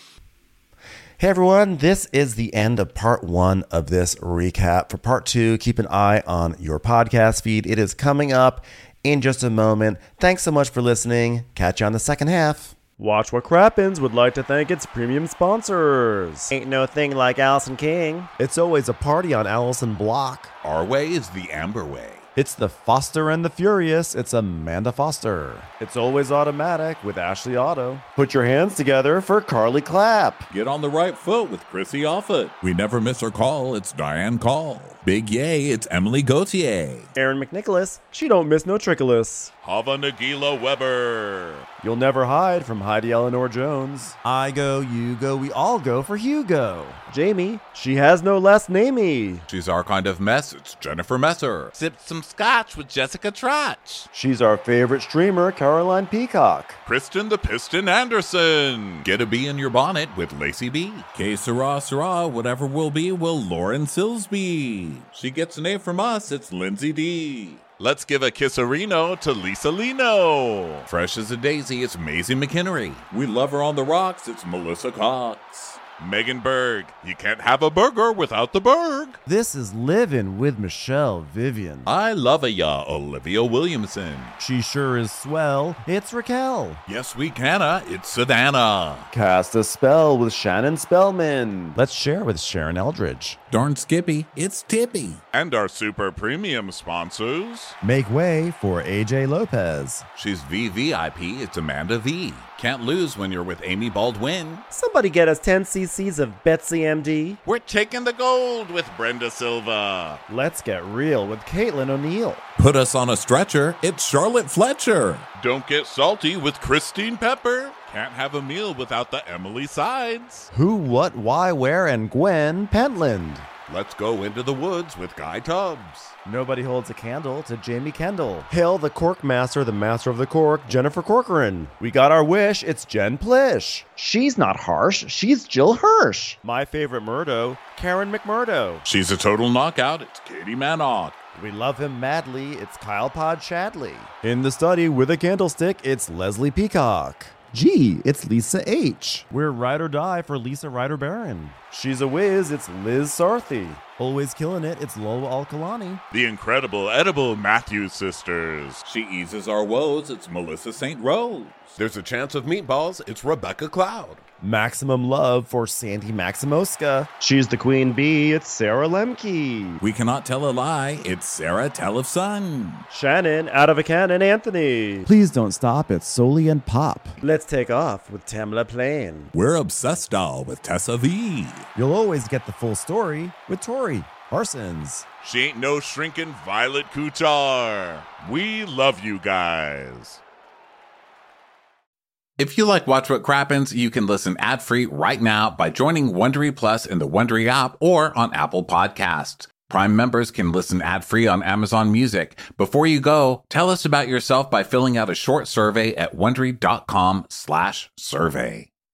Hey everyone, this is the end of part one of this recap. For part two, keep an eye on your podcast feed. It is coming up in just a moment. Thanks so much for listening. Catch you on the second half.
Watch What Crappens would like to thank its premium sponsors.
Ain't no thing like Allison King.
It's always a party on Allison Block.
Our way is the Amber way.
It's the Foster and the Furious. It's Amanda Foster. It's always automatic with Ashley Auto. Put your hands together for Carly Clapp.
Get on the right foot with Chrissy Offit. We never miss her call. It's Diane Call. Big yay, it's Emily Gauthier.
Aaron McNicholas. She don't miss no trickolas.
Hava Nagila Weber.
You'll never hide from Heidi Eleanor Jones. I go, you go, we all go for Hugo. Jamie. She has no last namey.
She's our kind of mess. It's Jennifer Messer.
Sipped some scotch with Jessica Trotch.
She's our favorite streamer, Caroline Peacock.
Kristen the Piston Anderson.
Get a bee in your bonnet with Lacey B. Que sera, sera, whatever will be, will Lauren Silsby. She gets an A from us. It's Lindsay D.
Let's give a kisserino to Lisa Lino.
Fresh as a daisy, it's Maisie McHenry. We love her on the rocks. It's Melissa Cox.
Megan Berg. You can't have a burger without the Berg.
This is Livin' with Michelle Vivian.
I love a ya, Olivia Williamson.
She sure is swell. It's Raquel.
Yes, we canna. It's Savannah.
Cast a spell with Shannon Spellman. Let's share with Sharon Eldridge.
Darn Skippy.
It's Tippy.
And our super premium sponsors.
Make way for A J Lopez.
She's V V I P. It's Amanda V. Can't lose when you're with Amy Baldwin.
Somebody get us ten cc's of Betsy M D.
We're taking the gold with Brenda Silva.
Let's get real with Caitlin O'Neill.
Put us on a stretcher. It's Charlotte Fletcher.
Don't get salty with Christine Pepper. Can't have a meal without the Emily Sides.
Who, what, why, where, and Gwen Pentland.
Let's go into the woods with Guy Tubbs.
Nobody holds a candle to Jamie Kendall. Hail the cork master, the master of the cork, Jennifer Corcoran. We got our wish, it's Jen Plish. She's not harsh, she's Jill Hirsch. My favorite Murdo, Karen McMurdo.
She's a total knockout, it's Katie Manock.
We love him madly, it's Kyle Pod Shadley. In the study with a candlestick, it's Leslie Peacock. Gee, it's Lisa H. We're ride or die for Lisa Ryder Barron. She's a whiz, it's Liz Sarthy. Always killing it, it's Lola Alkalani.
The incredible edible Matthews sisters.
She eases our woes, it's Melissa Saint Rose.
There's a chance of meatballs, it's Rebecca Cloud.
Maximum love for Sandy Maximoska. She's the queen bee, it's Sarah Lemke.
We cannot tell a lie, it's Sarah Telefson.
Shannon, out of a cannon, Anthony. Please don't stop, it's Soli and Pop. Let's take off with Tamla Plain.
We're obsessed doll with Tessa V.
You'll always get the full story with Tori Parsons.
She ain't no shrinking Violet Kuchar. We love you guys.
If you like Watch What Crappens, you can listen ad-free right now by joining Wondery Plus in the Wondery app or on Apple Podcasts. Prime members can listen ad-free on Amazon Music. Before you go, tell us about yourself by filling out a short survey at Wondery.com slash survey.